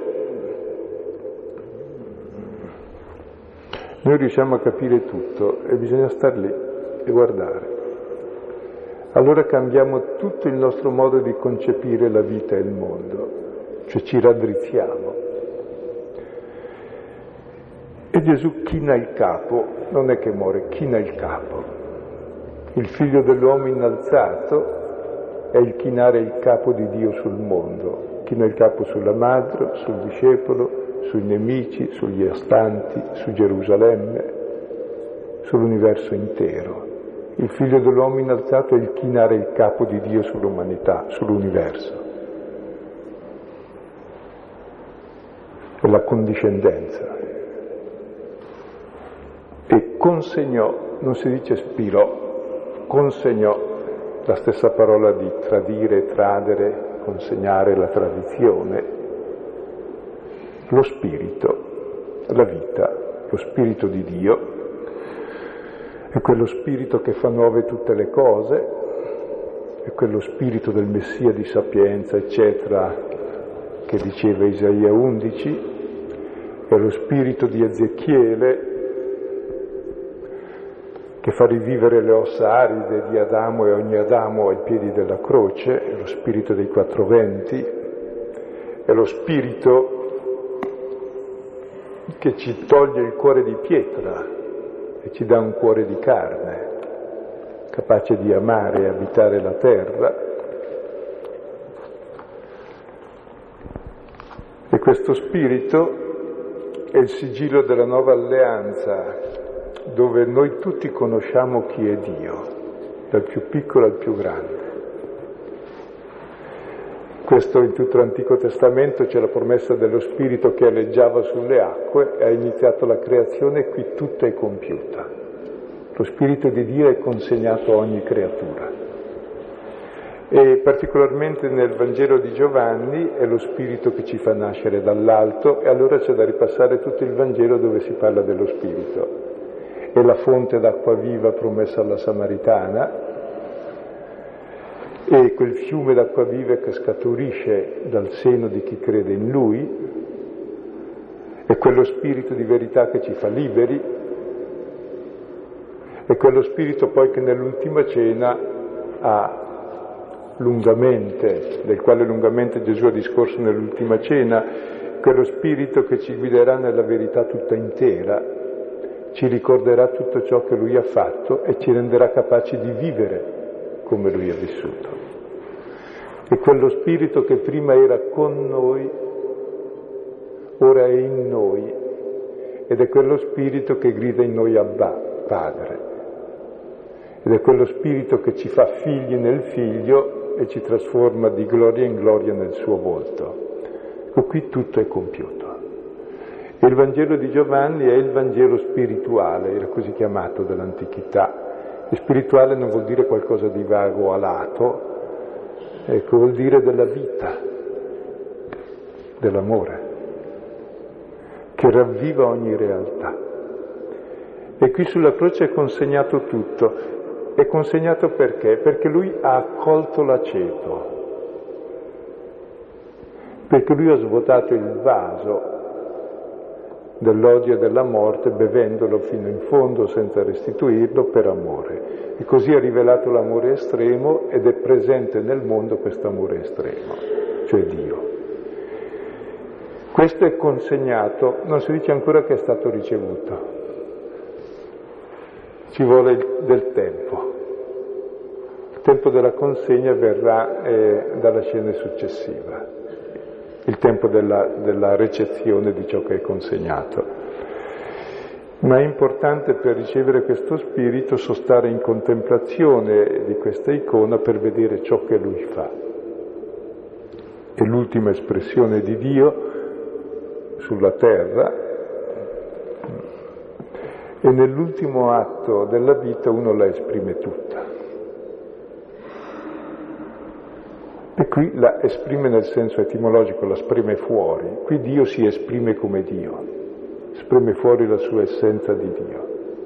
noi riusciamo a capire tutto e bisogna star lì e guardare. Allora cambiamo tutto il nostro modo di concepire la vita e il mondo, cioè ci raddrizziamo. E Gesù china il capo, non è che muore, china il capo. Il figlio dell'uomo innalzato è il chinare il capo di Dio sul mondo. China il capo sulla madre, sul discepolo, sui nemici, sugli astanti, su Gerusalemme, sull'universo intero. Il figlio dell'uomo innalzato è il chinare il capo di Dio sull'umanità, sull'universo. È la condiscendenza. E consegnò, non si dice spirò, consegnò, la stessa parola di tradire, tradere, consegnare, la tradizione, lo spirito, la vita, lo spirito di Dio, è quello spirito che fa nuove tutte le cose, è quello spirito del Messia di sapienza, eccetera, che diceva Isaia 11, è lo spirito di Ezechiele, che fa rivivere le ossa aride di Adamo e ogni Adamo ai piedi della croce, è lo spirito dei 4 venti, è lo spirito che ci toglie il cuore di pietra e ci dà un cuore di carne, capace di amare e abitare la terra. E questo spirito è il sigillo della nuova alleanza, dove noi tutti conosciamo chi è Dio, dal più piccolo al più grande. Questo in tutto l'Antico Testamento c'è la promessa dello Spirito che aleggiava sulle acque, ha iniziato la creazione e qui tutta è compiuta. Lo Spirito di Dio è consegnato a ogni creatura. E particolarmente nel Vangelo di Giovanni è lo Spirito che ci fa nascere dall'alto, e allora c'è da ripassare tutto il Vangelo dove si parla dello Spirito. È la fonte d'acqua viva promessa alla Samaritana, e quel fiume d'acqua viva che scaturisce dal seno di chi crede in Lui, è quello Spirito di verità che ci fa liberi, è quello Spirito poi che nell'ultima cena ha lungamente, del quale lungamente Gesù ha discorso nell'ultima cena, quello Spirito che ci guiderà nella verità tutta intera, ci ricorderà tutto ciò che Lui ha fatto e ci renderà capaci di vivere come Lui ha vissuto. E quello Spirito che prima era con noi, ora è in noi, ed è quello Spirito che grida in noi Abba, Padre. Ed è quello Spirito che ci fa figli nel Figlio e ci trasforma di gloria in gloria nel suo volto. Ecco, qui tutto è compiuto. E il Vangelo di Giovanni è il Vangelo spirituale, era così chiamato dall'antichità. E spirituale non vuol dire qualcosa di vago a lato, ecco, vuol dire della vita, dell'amore, che ravviva ogni realtà. E qui sulla croce è consegnato tutto. È consegnato perché? Perché Lui ha accolto l'aceto, perché Lui ha svuotato il vaso dell'odio e della morte bevendolo fino in fondo senza restituirlo per amore. E così ha rivelato l'amore estremo ed è presente nel mondo questo amore estremo, cioè Dio. Questo è consegnato, non si dice ancora che è stato ricevuto. Ci vuole del tempo. Il tempo della consegna verrà dalla scena successiva, il tempo della ricezione di ciò che è consegnato. Ma è importante per ricevere questo Spirito sostare in contemplazione di questa icona per vedere ciò che Lui fa. È l'ultima espressione di Dio sulla terra, e nell'ultimo atto della vita uno la esprime tutta. E qui la esprime nel senso etimologico, la esprime fuori. Qui Dio si esprime come Dio, esprime fuori la sua essenza di Dio.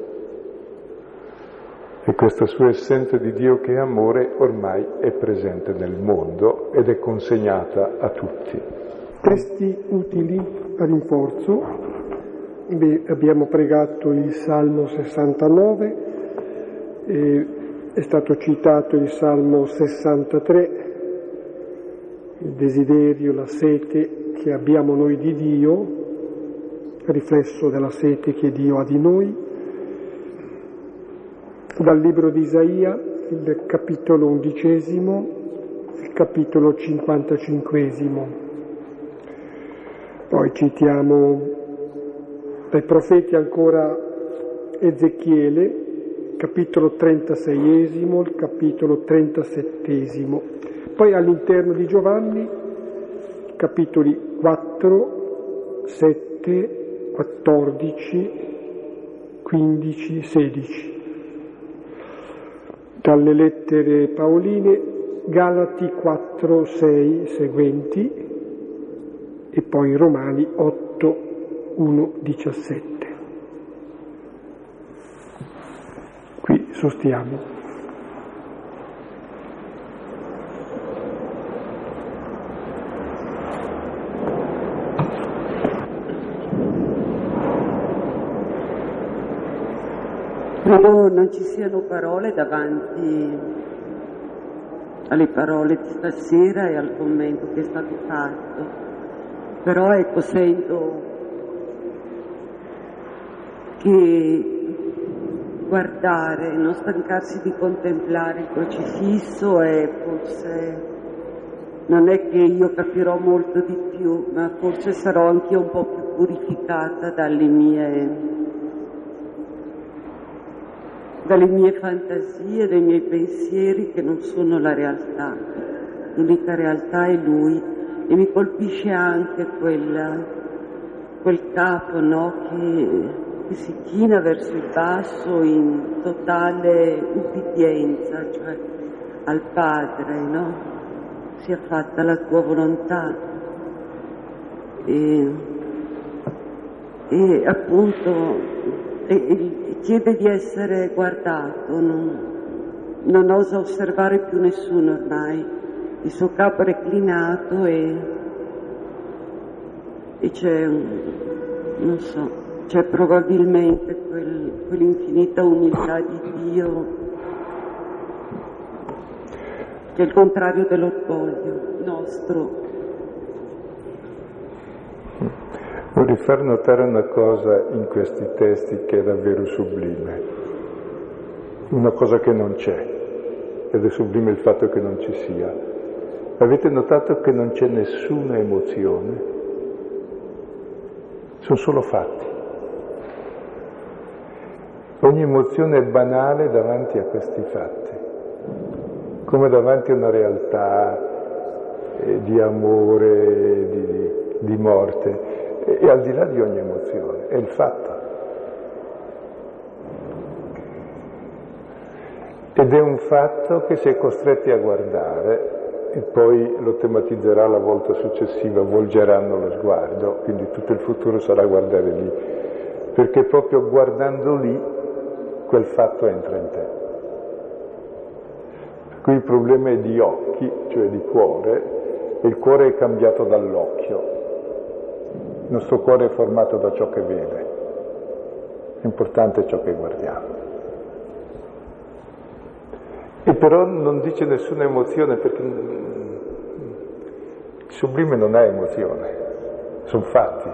E questa sua essenza di Dio che è amore ormai è presente nel mondo ed è consegnata a tutti. Testi utili a rinforzo. Abbiamo pregato il Salmo 69, è stato citato il Salmo 63, il desiderio, la sete che abbiamo noi di Dio, riflesso della sete che Dio ha di noi. Dal libro di Isaia, il capitolo 11, il capitolo 55. Poi citiamo dai profeti ancora Ezechiele, capitolo 36, il capitolo 37. Poi all'interno di Giovanni, capitoli 4, 7, 14, 15, 16. Dalle lettere paoline, Galati 4, 6 seguenti, e poi Romani 8, 1, 17. Qui sostiamo. Credo non ci siano parole davanti alle parole di stasera e al commento che è stato fatto, però ecco, sento che guardare, non stancarsi di contemplare il crocifisso, e forse non è che io capirò molto di più, ma forse sarò anche un po' più purificata dalle mie fantasie, dai miei pensieri che non sono la realtà. L'unica realtà è Lui, e mi colpisce anche quel capo, no, che si china verso il basso in totale ubbidienza, cioè al Padre, no? Sia fatta la tua volontà. E appunto chiede di essere guardato, non osa osservare più nessuno ormai, il suo capo è reclinato e c'è, non so, c'è probabilmente quell'infinita umiltà di Dio che è il contrario dell'orgoglio nostro. Vorrei far notare una cosa in questi testi che è davvero sublime, una cosa che non c'è, ed è sublime il fatto che non ci sia. Avete notato che non c'è nessuna emozione? Sono solo fatti. Ogni emozione è banale davanti a questi fatti, come davanti a una realtà di amore, di morte. E al di là di ogni emozione, è il fatto. Ed è un fatto che si è costretti a guardare e poi lo tematizzerà la volta successiva, volgeranno lo sguardo, quindi tutto il futuro sarà guardare lì, perché proprio guardando lì quel fatto entra in te. Qui il problema è di occhi, cioè di cuore, e il cuore è cambiato dall'occhio. Il nostro cuore è formato da ciò che vede, l'importante è ciò che guardiamo. E però non dice nessuna emozione, perché il sublime non ha emozione, sono fatti.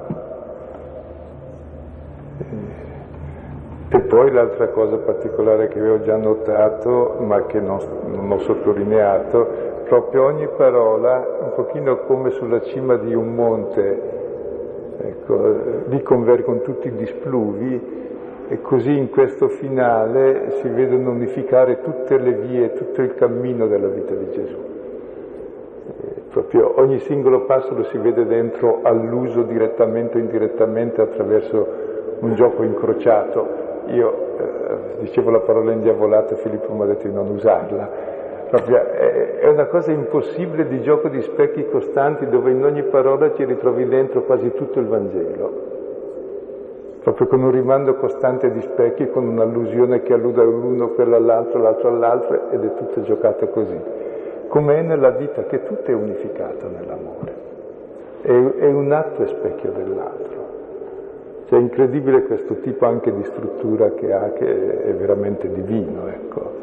E poi l'altra cosa particolare che avevo già notato, ma che non ho sottolineato, proprio ogni parola, un pochino come sulla cima di un monte, ecco, lì convergono tutti gli spluvi e così in questo finale si vedono unificare tutte le vie, tutto il cammino della vita di Gesù. Proprio ogni singolo passo lo si vede dentro all'uso direttamente o indirettamente attraverso un gioco incrociato. Io dicevo la parola indiavolata, Filippo mi ha detto di non usarla. È una cosa impossibile di gioco di specchi costanti dove in ogni parola ci ritrovi dentro quasi tutto il Vangelo, proprio con un rimando costante di specchi, con un'allusione che allude all'uno, quello all'altro, l'altro all'altro, ed è tutto giocato così. Com'è nella vita, che tutto è unificato nell'amore, è un atto e specchio dell'altro. Cioè è incredibile questo tipo anche di struttura che ha, che è veramente divino, ecco.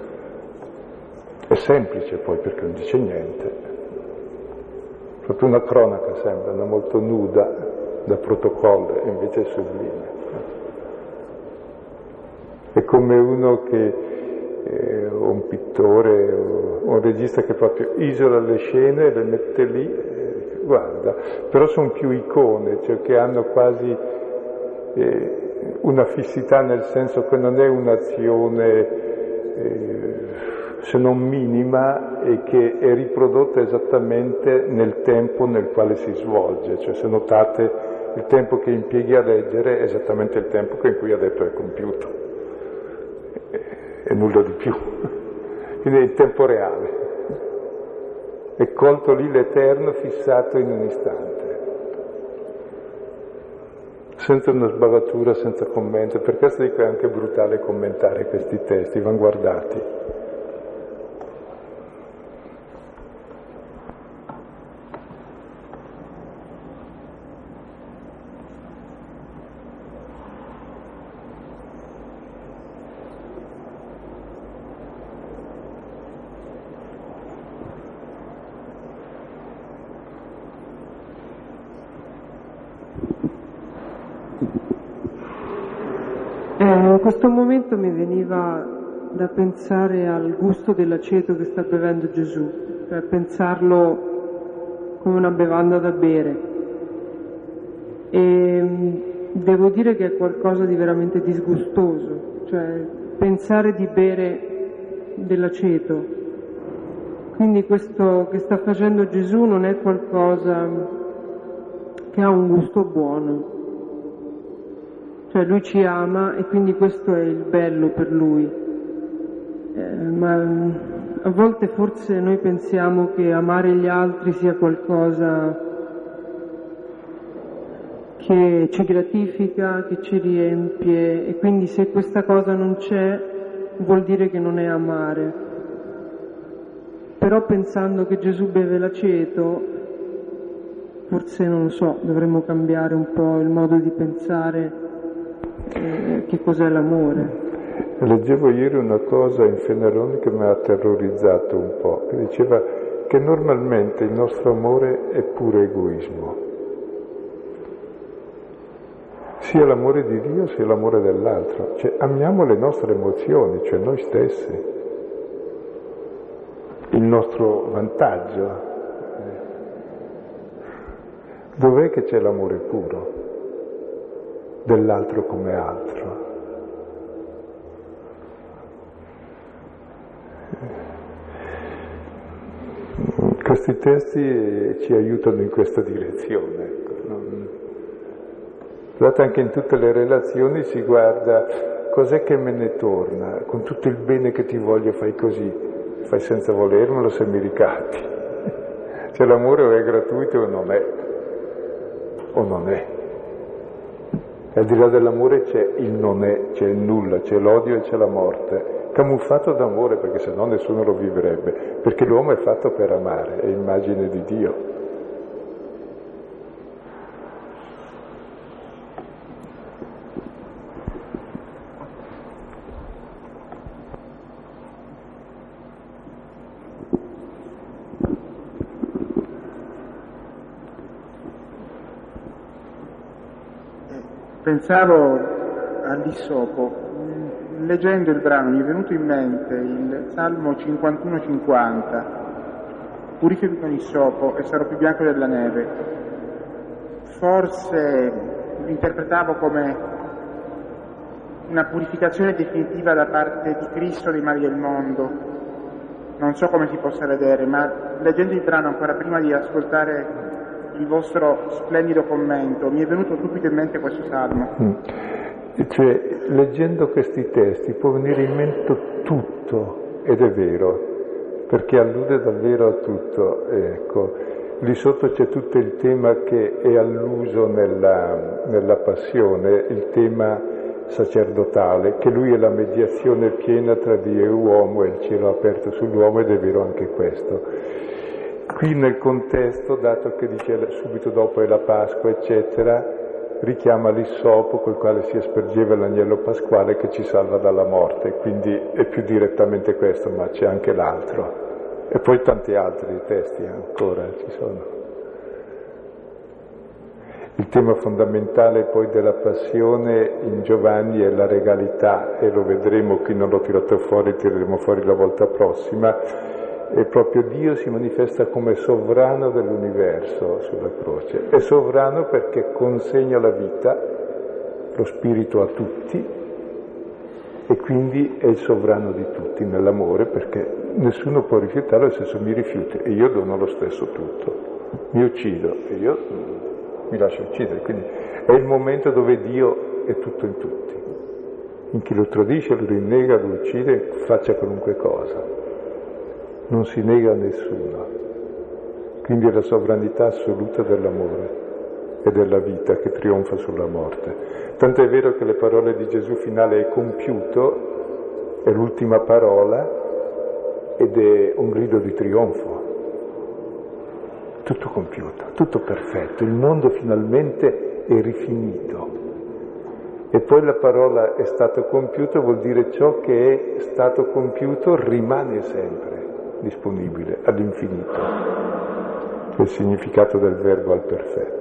È semplice poi perché non dice niente, proprio una cronaca sembra, molto nuda, da protocollo, e invece è sublime. È come uno che, o un pittore, o un regista che proprio isola le scene e le mette lì, guarda, però sono più icone, cioè che hanno quasi una fissità, nel senso che non è un'azione se non minima e che è riprodotta esattamente nel tempo nel quale si svolge, cioè se notate il tempo che impieghi a leggere è esattamente il tempo in cui ha detto è compiuto, e nulla di più, quindi è il tempo reale, è colto lì l'eterno fissato in un istante, senza una sbavatura, senza commento. Per questo dico è anche brutale commentare questi testi, vanno guardati. In questo momento mi veniva da pensare al gusto dell'aceto che sta bevendo Gesù, per pensarlo come una bevanda da bere. E devo dire che è qualcosa di veramente disgustoso, cioè pensare di bere dell'aceto. Quindi questo che sta facendo Gesù non è qualcosa che ha un gusto buono. Cioè lui ci ama e quindi questo è il bello per lui, ma a volte forse noi pensiamo che amare gli altri sia qualcosa che ci gratifica, che ci riempie, e quindi se questa cosa non c'è vuol dire che non è amare. Però pensando che Gesù beve l'aceto, forse non lo so, dovremmo cambiare un po' il modo di pensare che cos'è l'amore. Leggevo ieri una cosa in Fenelon che mi ha terrorizzato un po', che diceva che normalmente il nostro amore è puro egoismo. Sia l'amore di Dio sia l'amore dell'altro, cioè amiamo le nostre emozioni, cioè noi stessi, il nostro vantaggio. Dov'è che c'è l'amore puro dell'altro come altro? Questi testi ci aiutano in questa direzione. Guardate, anche in tutte le relazioni si guarda cos'è che me ne torna, con tutto il bene che ti voglio fai così, fai senza volermelo se mi ricatti. Cioè l'amore o è gratuito o non è. E al di là dell'amore c'è il non è, c'è il nulla, c'è l'odio e c'è la morte, camuffato d'amore, perché se no nessuno lo vivrebbe, perché l'uomo è fatto per amare, è immagine di Dio. Pensavo all'issopo, leggendo il brano mi è venuto in mente il Salmo 51-50, purificami con issopo e sarò più bianco della neve. Forse l'interpretavo come una purificazione definitiva da parte di Cristo dei mali del mondo. Non so come si possa vedere, ma leggendo il brano ancora prima di ascoltare il vostro splendido commento, mi è venuto subito in mente questo salmo. Cioè, leggendo questi testi può venire in mente tutto, ed è vero, perché allude davvero a tutto. Ecco, lì sotto c'è tutto il tema che è alluso nella passione, il tema sacerdotale, che lui è la mediazione piena tra Dio e uomo, e il cielo aperto sull'uomo, ed è vero anche questo. Qui nel contesto, dato che dice subito dopo è la Pasqua, eccetera, richiama l'issopo col quale si aspergeva l'agnello pasquale che ci salva dalla morte, quindi è più direttamente questo, ma c'è anche l'altro. E poi tanti altri testi ancora ci sono. Il tema fondamentale poi della passione in Giovanni è la regalità, e lo vedremo, qui non l'ho tirato fuori, tireremo fuori la volta prossima. E proprio Dio si manifesta come sovrano dell'universo sulla croce. È sovrano perché consegna la vita, lo spirito a tutti, e quindi è il sovrano di tutti nell'amore, perché nessuno può rifiutarlo, nel senso mi rifiuto e io dono lo stesso tutto. Mi uccido e io mi lascio uccidere. Quindi è il momento dove Dio è tutto in tutti. In chi lo tradisce, lo rinnega, lo uccide, faccia qualunque cosa. Non si nega a nessuno, quindi è la sovranità assoluta dell'amore e della vita che trionfa sulla morte. Tanto è vero che le parole di Gesù finale è compiuto, è l'ultima parola ed è un grido di trionfo. Tutto compiuto, tutto perfetto, il mondo finalmente è rifinito. E poi la parola è stato compiuto vuol dire ciò che è stato compiuto rimane sempre disponibile all'infinito, è il significato del verbo al perfetto.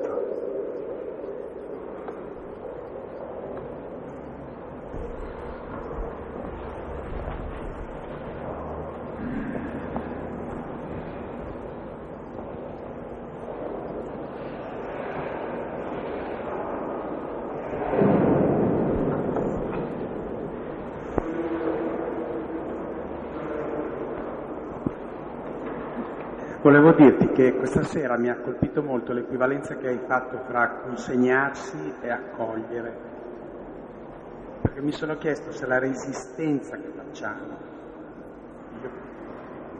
Volevo dirti che questa sera mi ha colpito molto l'equivalenza che hai fatto fra consegnarsi e accogliere, perché mi sono chiesto se la resistenza che facciamo, io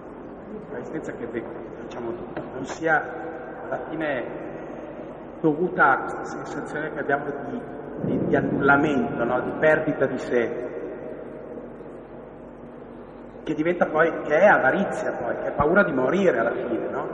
una resistenza che diciamo non sia alla fine dovuta a questa sensazione che abbiamo di annullamento, no? Di perdita di sé, che diventa poi, che è avarizia poi, che è paura di morire alla fine, no?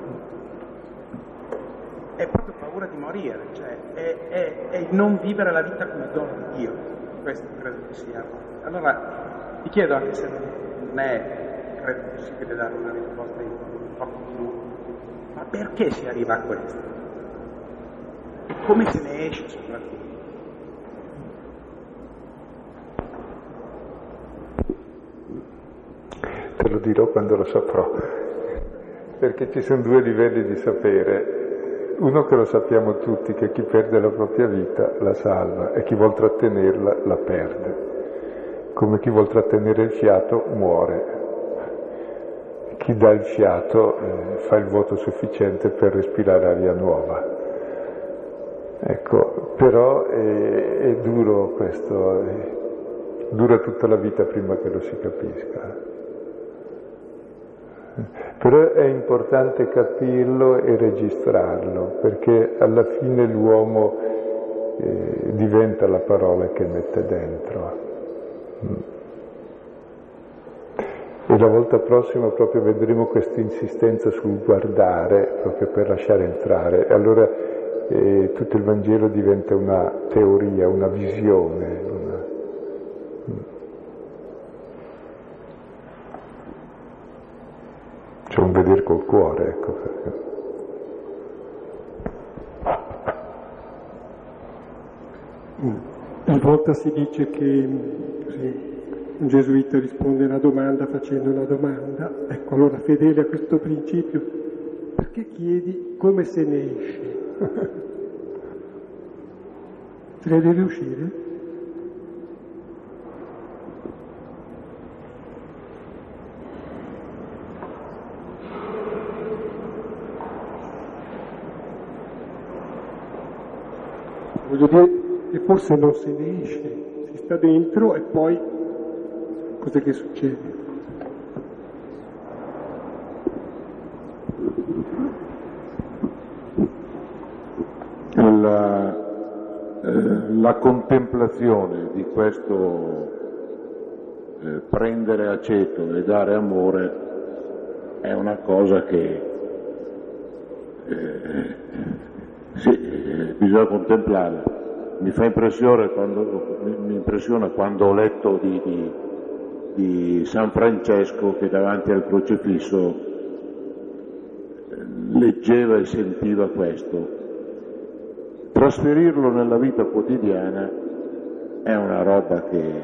È proprio paura di morire, cioè è il non vivere la vita come dono di Dio. Questo credo che sia. Allora ti chiedo, anche se non è credo possibile dare una risposta in pochi minuti, ma perché si arriva a questo? E come se ne esce soprattutto? Te lo dirò quando lo saprò, perché ci sono due livelli di sapere. Uno che lo sappiamo tutti, che chi perde la propria vita la salva e chi vuol trattenerla la perde. Come chi vuol trattenere il fiato muore. Chi dà il fiato fa il vuoto sufficiente per respirare aria nuova. Ecco, però è duro questo, dura tutta la vita prima che lo si capisca. Però è importante capirlo e registrarlo, perché alla fine l'uomo diventa la parola che mette dentro. E la volta prossima proprio vedremo questa insistenza sul guardare, proprio per lasciare entrare. E allora tutto il Vangelo diventa una teoria, una visione. C'è un vedere col cuore, ecco perché. Talvolta si dice che un gesuita risponde a una domanda facendo una domanda. Ecco, allora fedele a questo principio, perché chiedi come se ne esce? Se ne deve uscire? Voglio dire che forse non se ne esce, si sta dentro e poi cos'è che succede? La contemplazione di questo prendere aceto e dare amore è una cosa che sì, bisogna contemplare. Mi impressiona quando ho letto di San Francesco che davanti al crocifisso leggeva e sentiva questo. Trasferirlo nella vita quotidiana è una roba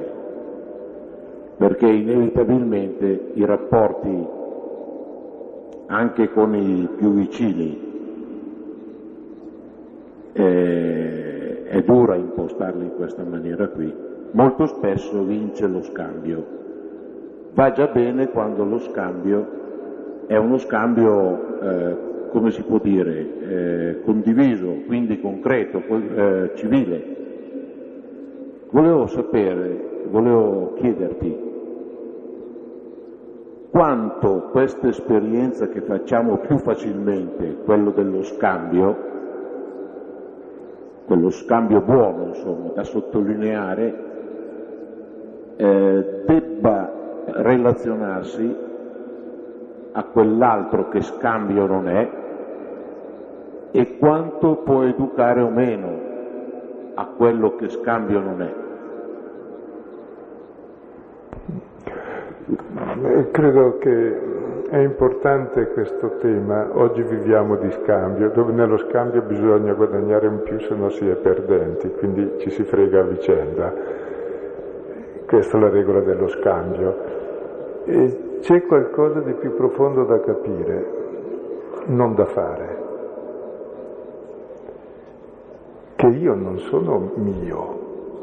perché inevitabilmente i rapporti anche con i più vicini è dura impostarli in questa maniera qui. Molto spesso vince lo scambio. Va già bene quando lo scambio è uno scambio come si può dire, condiviso, quindi concreto, civile. Volevo chiederti quanto questa esperienza che facciamo più facilmente, quello dello scambio, quello scambio buono, insomma, da sottolineare, debba relazionarsi a quell'altro che scambio non è, e quanto può educare o meno a quello che scambio non è. Credo che è importante questo tema. Oggi viviamo di scambio, dove nello scambio bisogna guadagnare un più, se no si è perdenti, quindi ci si frega a vicenda. Questa è la regola dello scambio. E c'è qualcosa di più profondo da capire, non da fare. Che io non sono mio,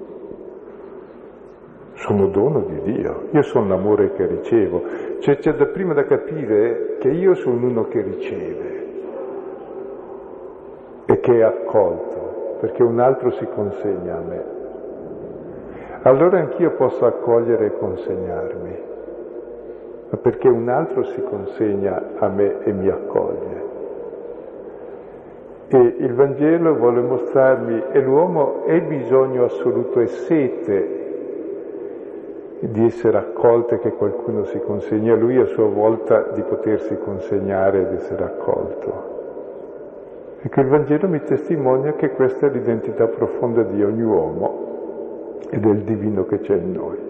sono dono di Dio, io sono l'amore che ricevo, cioè c'è da prima da capire che io sono uno che riceve e che è accolto, perché un altro si consegna a me. Allora anch'io posso accogliere e consegnarmi. ma perché un altro si consegna a me e mi accoglie. E il Vangelo vuole mostrarmi, e l'uomo è bisogno assoluto e sete di essere accolto e che qualcuno si consegni a lui, a sua volta di potersi consegnare ed essere accolto. E che il Vangelo mi testimonia che questa è l'identità profonda di ogni uomo e del divino che c'è in noi.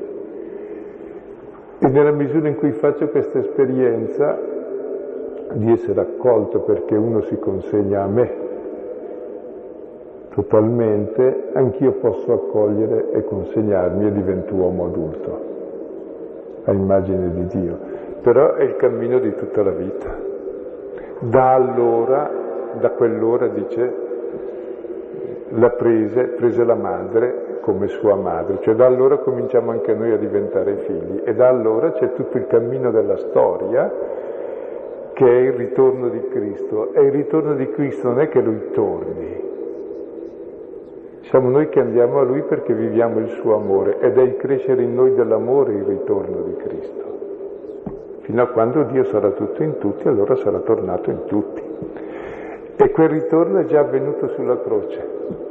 E nella misura in cui faccio questa esperienza di essere accolto perché uno si consegna a me totalmente, anch'io posso accogliere e consegnarmi e divento uomo adulto, a immagine di Dio. Però è il cammino di tutta la vita. Da quell'ora, dice, prese la madre come sua madre, cioè da allora cominciamo anche noi a diventare figli, e da allora c'è tutto il cammino della storia che è il ritorno di Cristo. E il ritorno di Cristo non è che Lui torni, siamo noi che andiamo a Lui perché viviamo il suo amore, ed è il crescere in noi dell'amore il ritorno di Cristo. Fino a quando Dio sarà tutto in tutti, allora sarà tornato in tutti. E quel ritorno è già avvenuto sulla croce,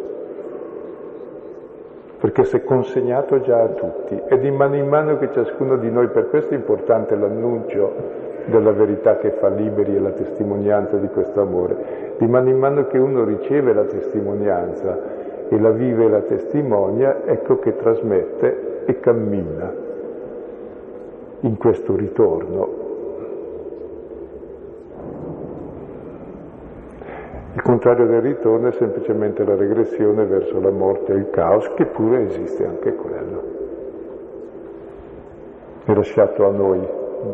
perché si è consegnato già a tutti, e di mano in mano che ciascuno di noi, per questo è importante l'annuncio della verità che fa liberi e la testimonianza di questo amore, di mano in mano che uno riceve la testimonianza e la vive e la testimonia, ecco che trasmette e cammina in questo ritorno. Il contrario del ritorno è semplicemente la regressione verso la morte e il caos, che pure esiste anche quello. È lasciato a noi.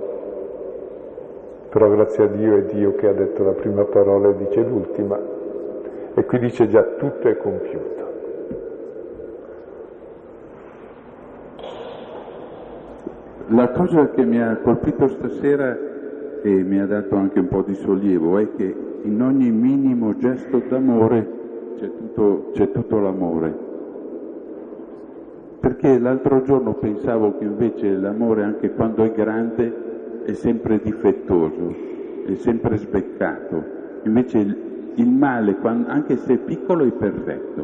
Però grazie a Dio è Dio che ha detto la prima parola e dice l'ultima. E qui dice già tutto è compiuto. La cosa che mi ha colpito stasera e mi ha dato anche un po' di sollievo è che in ogni minimo gesto d'amore c'è tutto l'amore. Perché l'altro giorno pensavo che invece l'amore, anche quando è grande, è sempre difettoso, è sempre sbeccato. Invece il male, anche se è piccolo, è perfetto.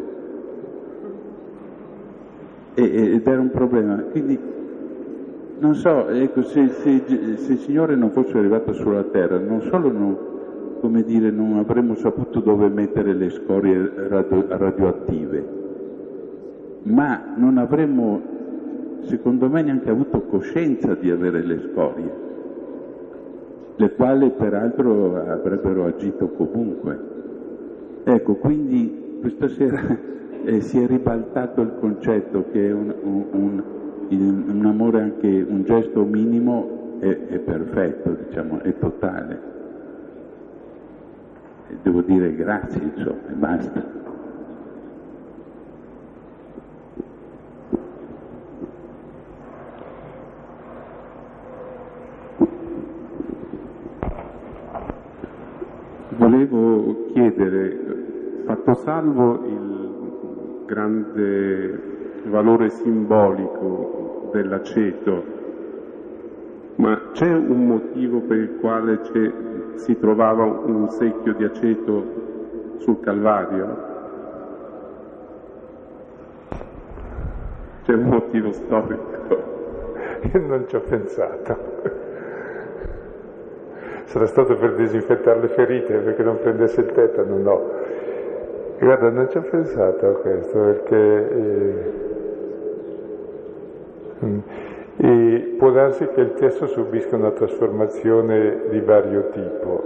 Ed era un problema. Quindi non so, ecco, se il Signore non fosse arrivato sulla terra, non solo non avremmo saputo dove mettere le scorie radioattive, ma non avremmo, secondo me, neanche avuto coscienza di avere le scorie, le quali peraltro avrebbero agito comunque. Ecco, quindi questa sera si è ribaltato il concetto che un amore, anche un gesto minimo, è perfetto, diciamo, è totale. E devo dire grazie, insomma, e basta. Volevo chiedere, fatto salvo il grande valore simbolico dell'aceto, ma c'è un motivo per il quale si trovava un secchio di aceto sul Calvario? C'è un motivo storico? Io non ci ho pensato. Sarà stato per disinfettare le ferite, perché non prendesse il tetano, no. Guarda, non ci ho pensato a questo, perché e può darsi che il testo subisca una trasformazione di vario tipo,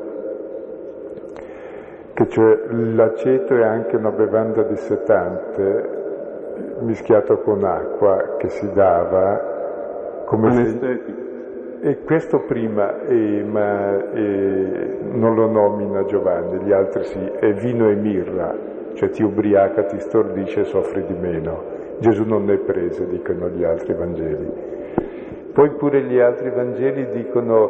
che cioè l'aceto è anche una bevanda dissetante mischiato con acqua che si dava come anestetico. E questo prima, ma non lo nomina Giovanni, gli altri sì, è vino e mirra, cioè ti ubriaca, ti stordisce e soffri di meno. Gesù non ne prese, dicono gli altri Vangeli. Poi pure gli altri Vangeli dicono,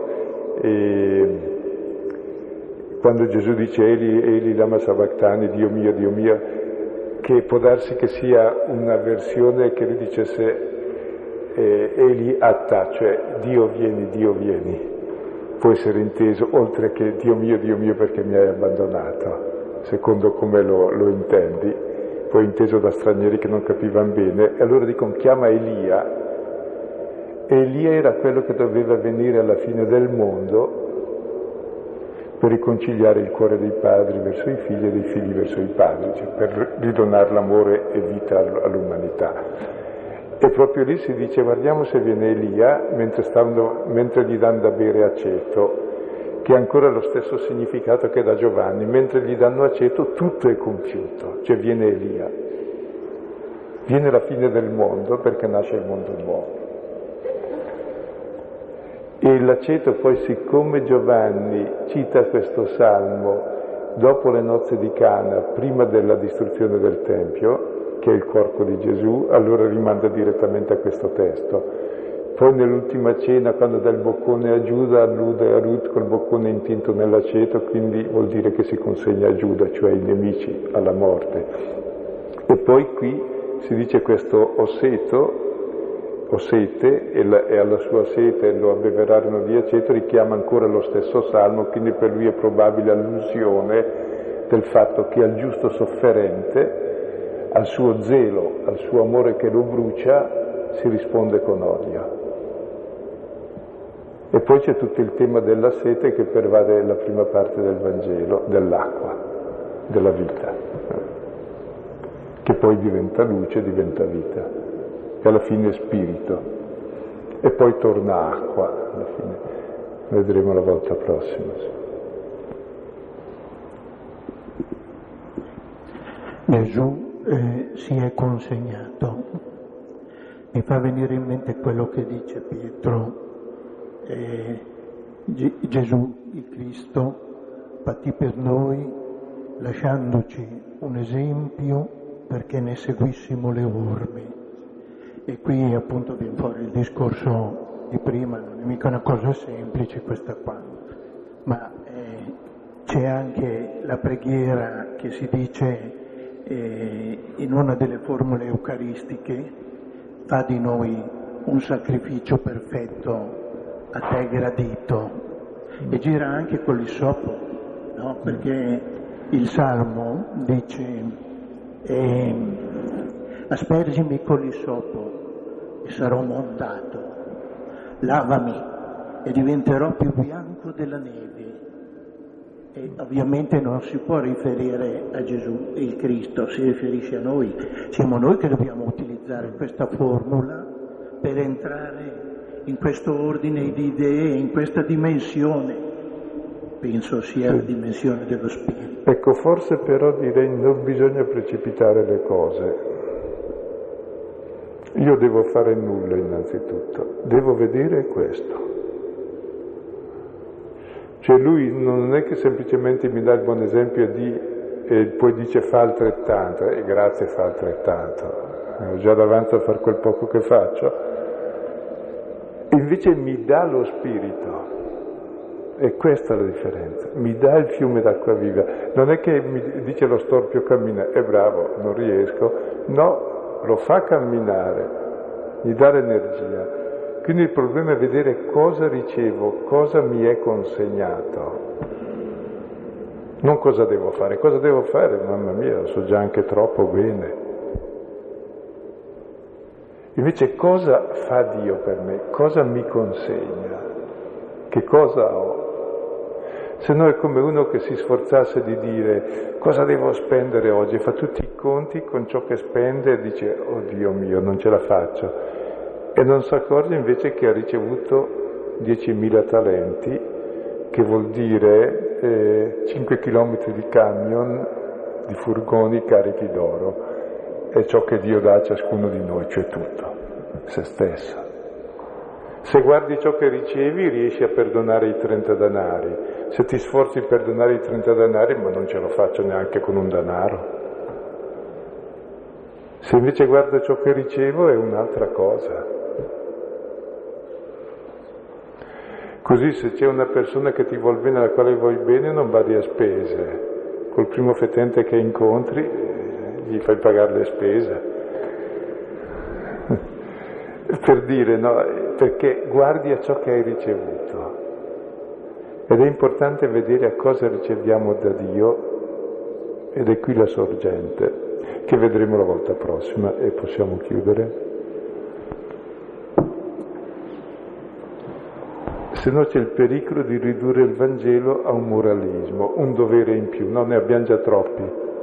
quando Gesù dice Eli, Eli lama sabachthani, Dio mio, che può darsi che sia una versione che lui dicesse Eli atta, cioè Dio vieni, può essere inteso oltre che Dio mio perché mi hai abbandonato, secondo come lo intendi, poi inteso da stranieri che non capivano bene, e allora dicono chiama Elia. Elia era quello che doveva venire alla fine del mondo per riconciliare il cuore dei padri verso i figli e dei figli verso i padri, cioè per ridonare l'amore e vita all'umanità. E proprio lì si dice, guardiamo se viene Elia, mentre gli danno da bere aceto, che ha ancora lo stesso significato che da Giovanni, mentre gli danno aceto tutto è compiuto, cioè viene Elia. Viene la fine del mondo perché nasce il mondo nuovo. E l'aceto poi, siccome Giovanni cita questo salmo dopo le nozze di Cana, prima della distruzione del Tempio, che è il corpo di Gesù, allora rimanda direttamente a questo testo. Poi nell'ultima cena, quando dà il boccone a Giuda, allude a Ruth col boccone intinto nell'aceto, quindi vuol dire che si consegna a Giuda, cioè ai nemici, alla morte. E poi qui si dice questo Osete, e alla sua sete lo abbeverarono di aceto, richiama ancora lo stesso salmo, quindi per lui è probabile allusione del fatto che al giusto sofferente, al suo zelo, al suo amore che lo brucia, si risponde con odio. E poi c'è tutto il tema della sete che pervade la prima parte del Vangelo, dell'acqua, della vita, che poi diventa luce, diventa vita. Che alla fine è spirito e poi torna acqua, alla fine vedremo la volta prossima. Gesù si è consegnato, mi fa venire in mente quello che dice Pietro, Gesù il Cristo patì per noi lasciandoci un esempio perché ne seguissimo le orme. E qui appunto viene fuori il discorso di prima, non è mica una cosa semplice questa qua, ma c'è anche la preghiera che si dice in una delle formule eucaristiche, fa di noi un sacrificio perfetto a te gradito, e gira anche con l'issopo, no? Perché il Salmo dice aspergimi con l'issopo e sarò mondato, lavami e diventerò più bianco della neve. E ovviamente non si può riferire a Gesù il Cristo, si riferisce a noi. Siamo noi che dobbiamo utilizzare questa formula per entrare in questo ordine di idee, in questa dimensione, penso sia la dimensione dello Spirito. Ecco, forse però direi non bisogna precipitare le cose. Io devo fare nulla innanzitutto, devo vedere questo. Cioè lui non è che semplicemente mi dà il buon esempio e poi dice fa altrettanto, e grazie fa altrettanto, ho già davanti a fare quel poco che faccio, invece mi dà lo Spirito, e questa è la differenza, mi dà il fiume d'acqua viva, non è che mi dice lo storpio cammina, è bravo, non riesco, no, lo fa camminare, gli dà l'energia. Quindi il problema è vedere cosa ricevo, cosa mi è consegnato. Non cosa devo fare, mamma mia, lo so già anche troppo bene. Invece cosa fa Dio per me, cosa mi consegna, che cosa ho. Se no è come uno che si sforzasse di dire cosa devo spendere oggi, fa tutti i conti con ciò che spende e dice oh Dio mio non ce la faccio, e non si accorge invece che ha ricevuto 10.000 talenti, che vuol dire 5 chilometri di camion, di furgoni carichi d'oro, è ciò che Dio dà a ciascuno di noi, cioè tutto, se stesso. Se guardi ciò che ricevi, riesci a perdonare i 30 denari. Se ti sforzi per perdonare i 30 denari, ma non ce lo faccio neanche con un denaro. Se invece guardo ciò che ricevo, è un'altra cosa. Così se c'è una persona che ti vuol bene, alla quale vuoi bene, non vadi a spese. Col primo fetente che incontri, gli fai pagare le spese. per dire, no, perché guardi a ciò che hai ricevuto. Ed è importante vedere a cosa riceviamo da Dio, ed è qui la sorgente, che vedremo la volta prossima e possiamo chiudere. Se no c'è il pericolo di ridurre il Vangelo a un moralismo, un dovere in più, no, ne abbiamo già troppi.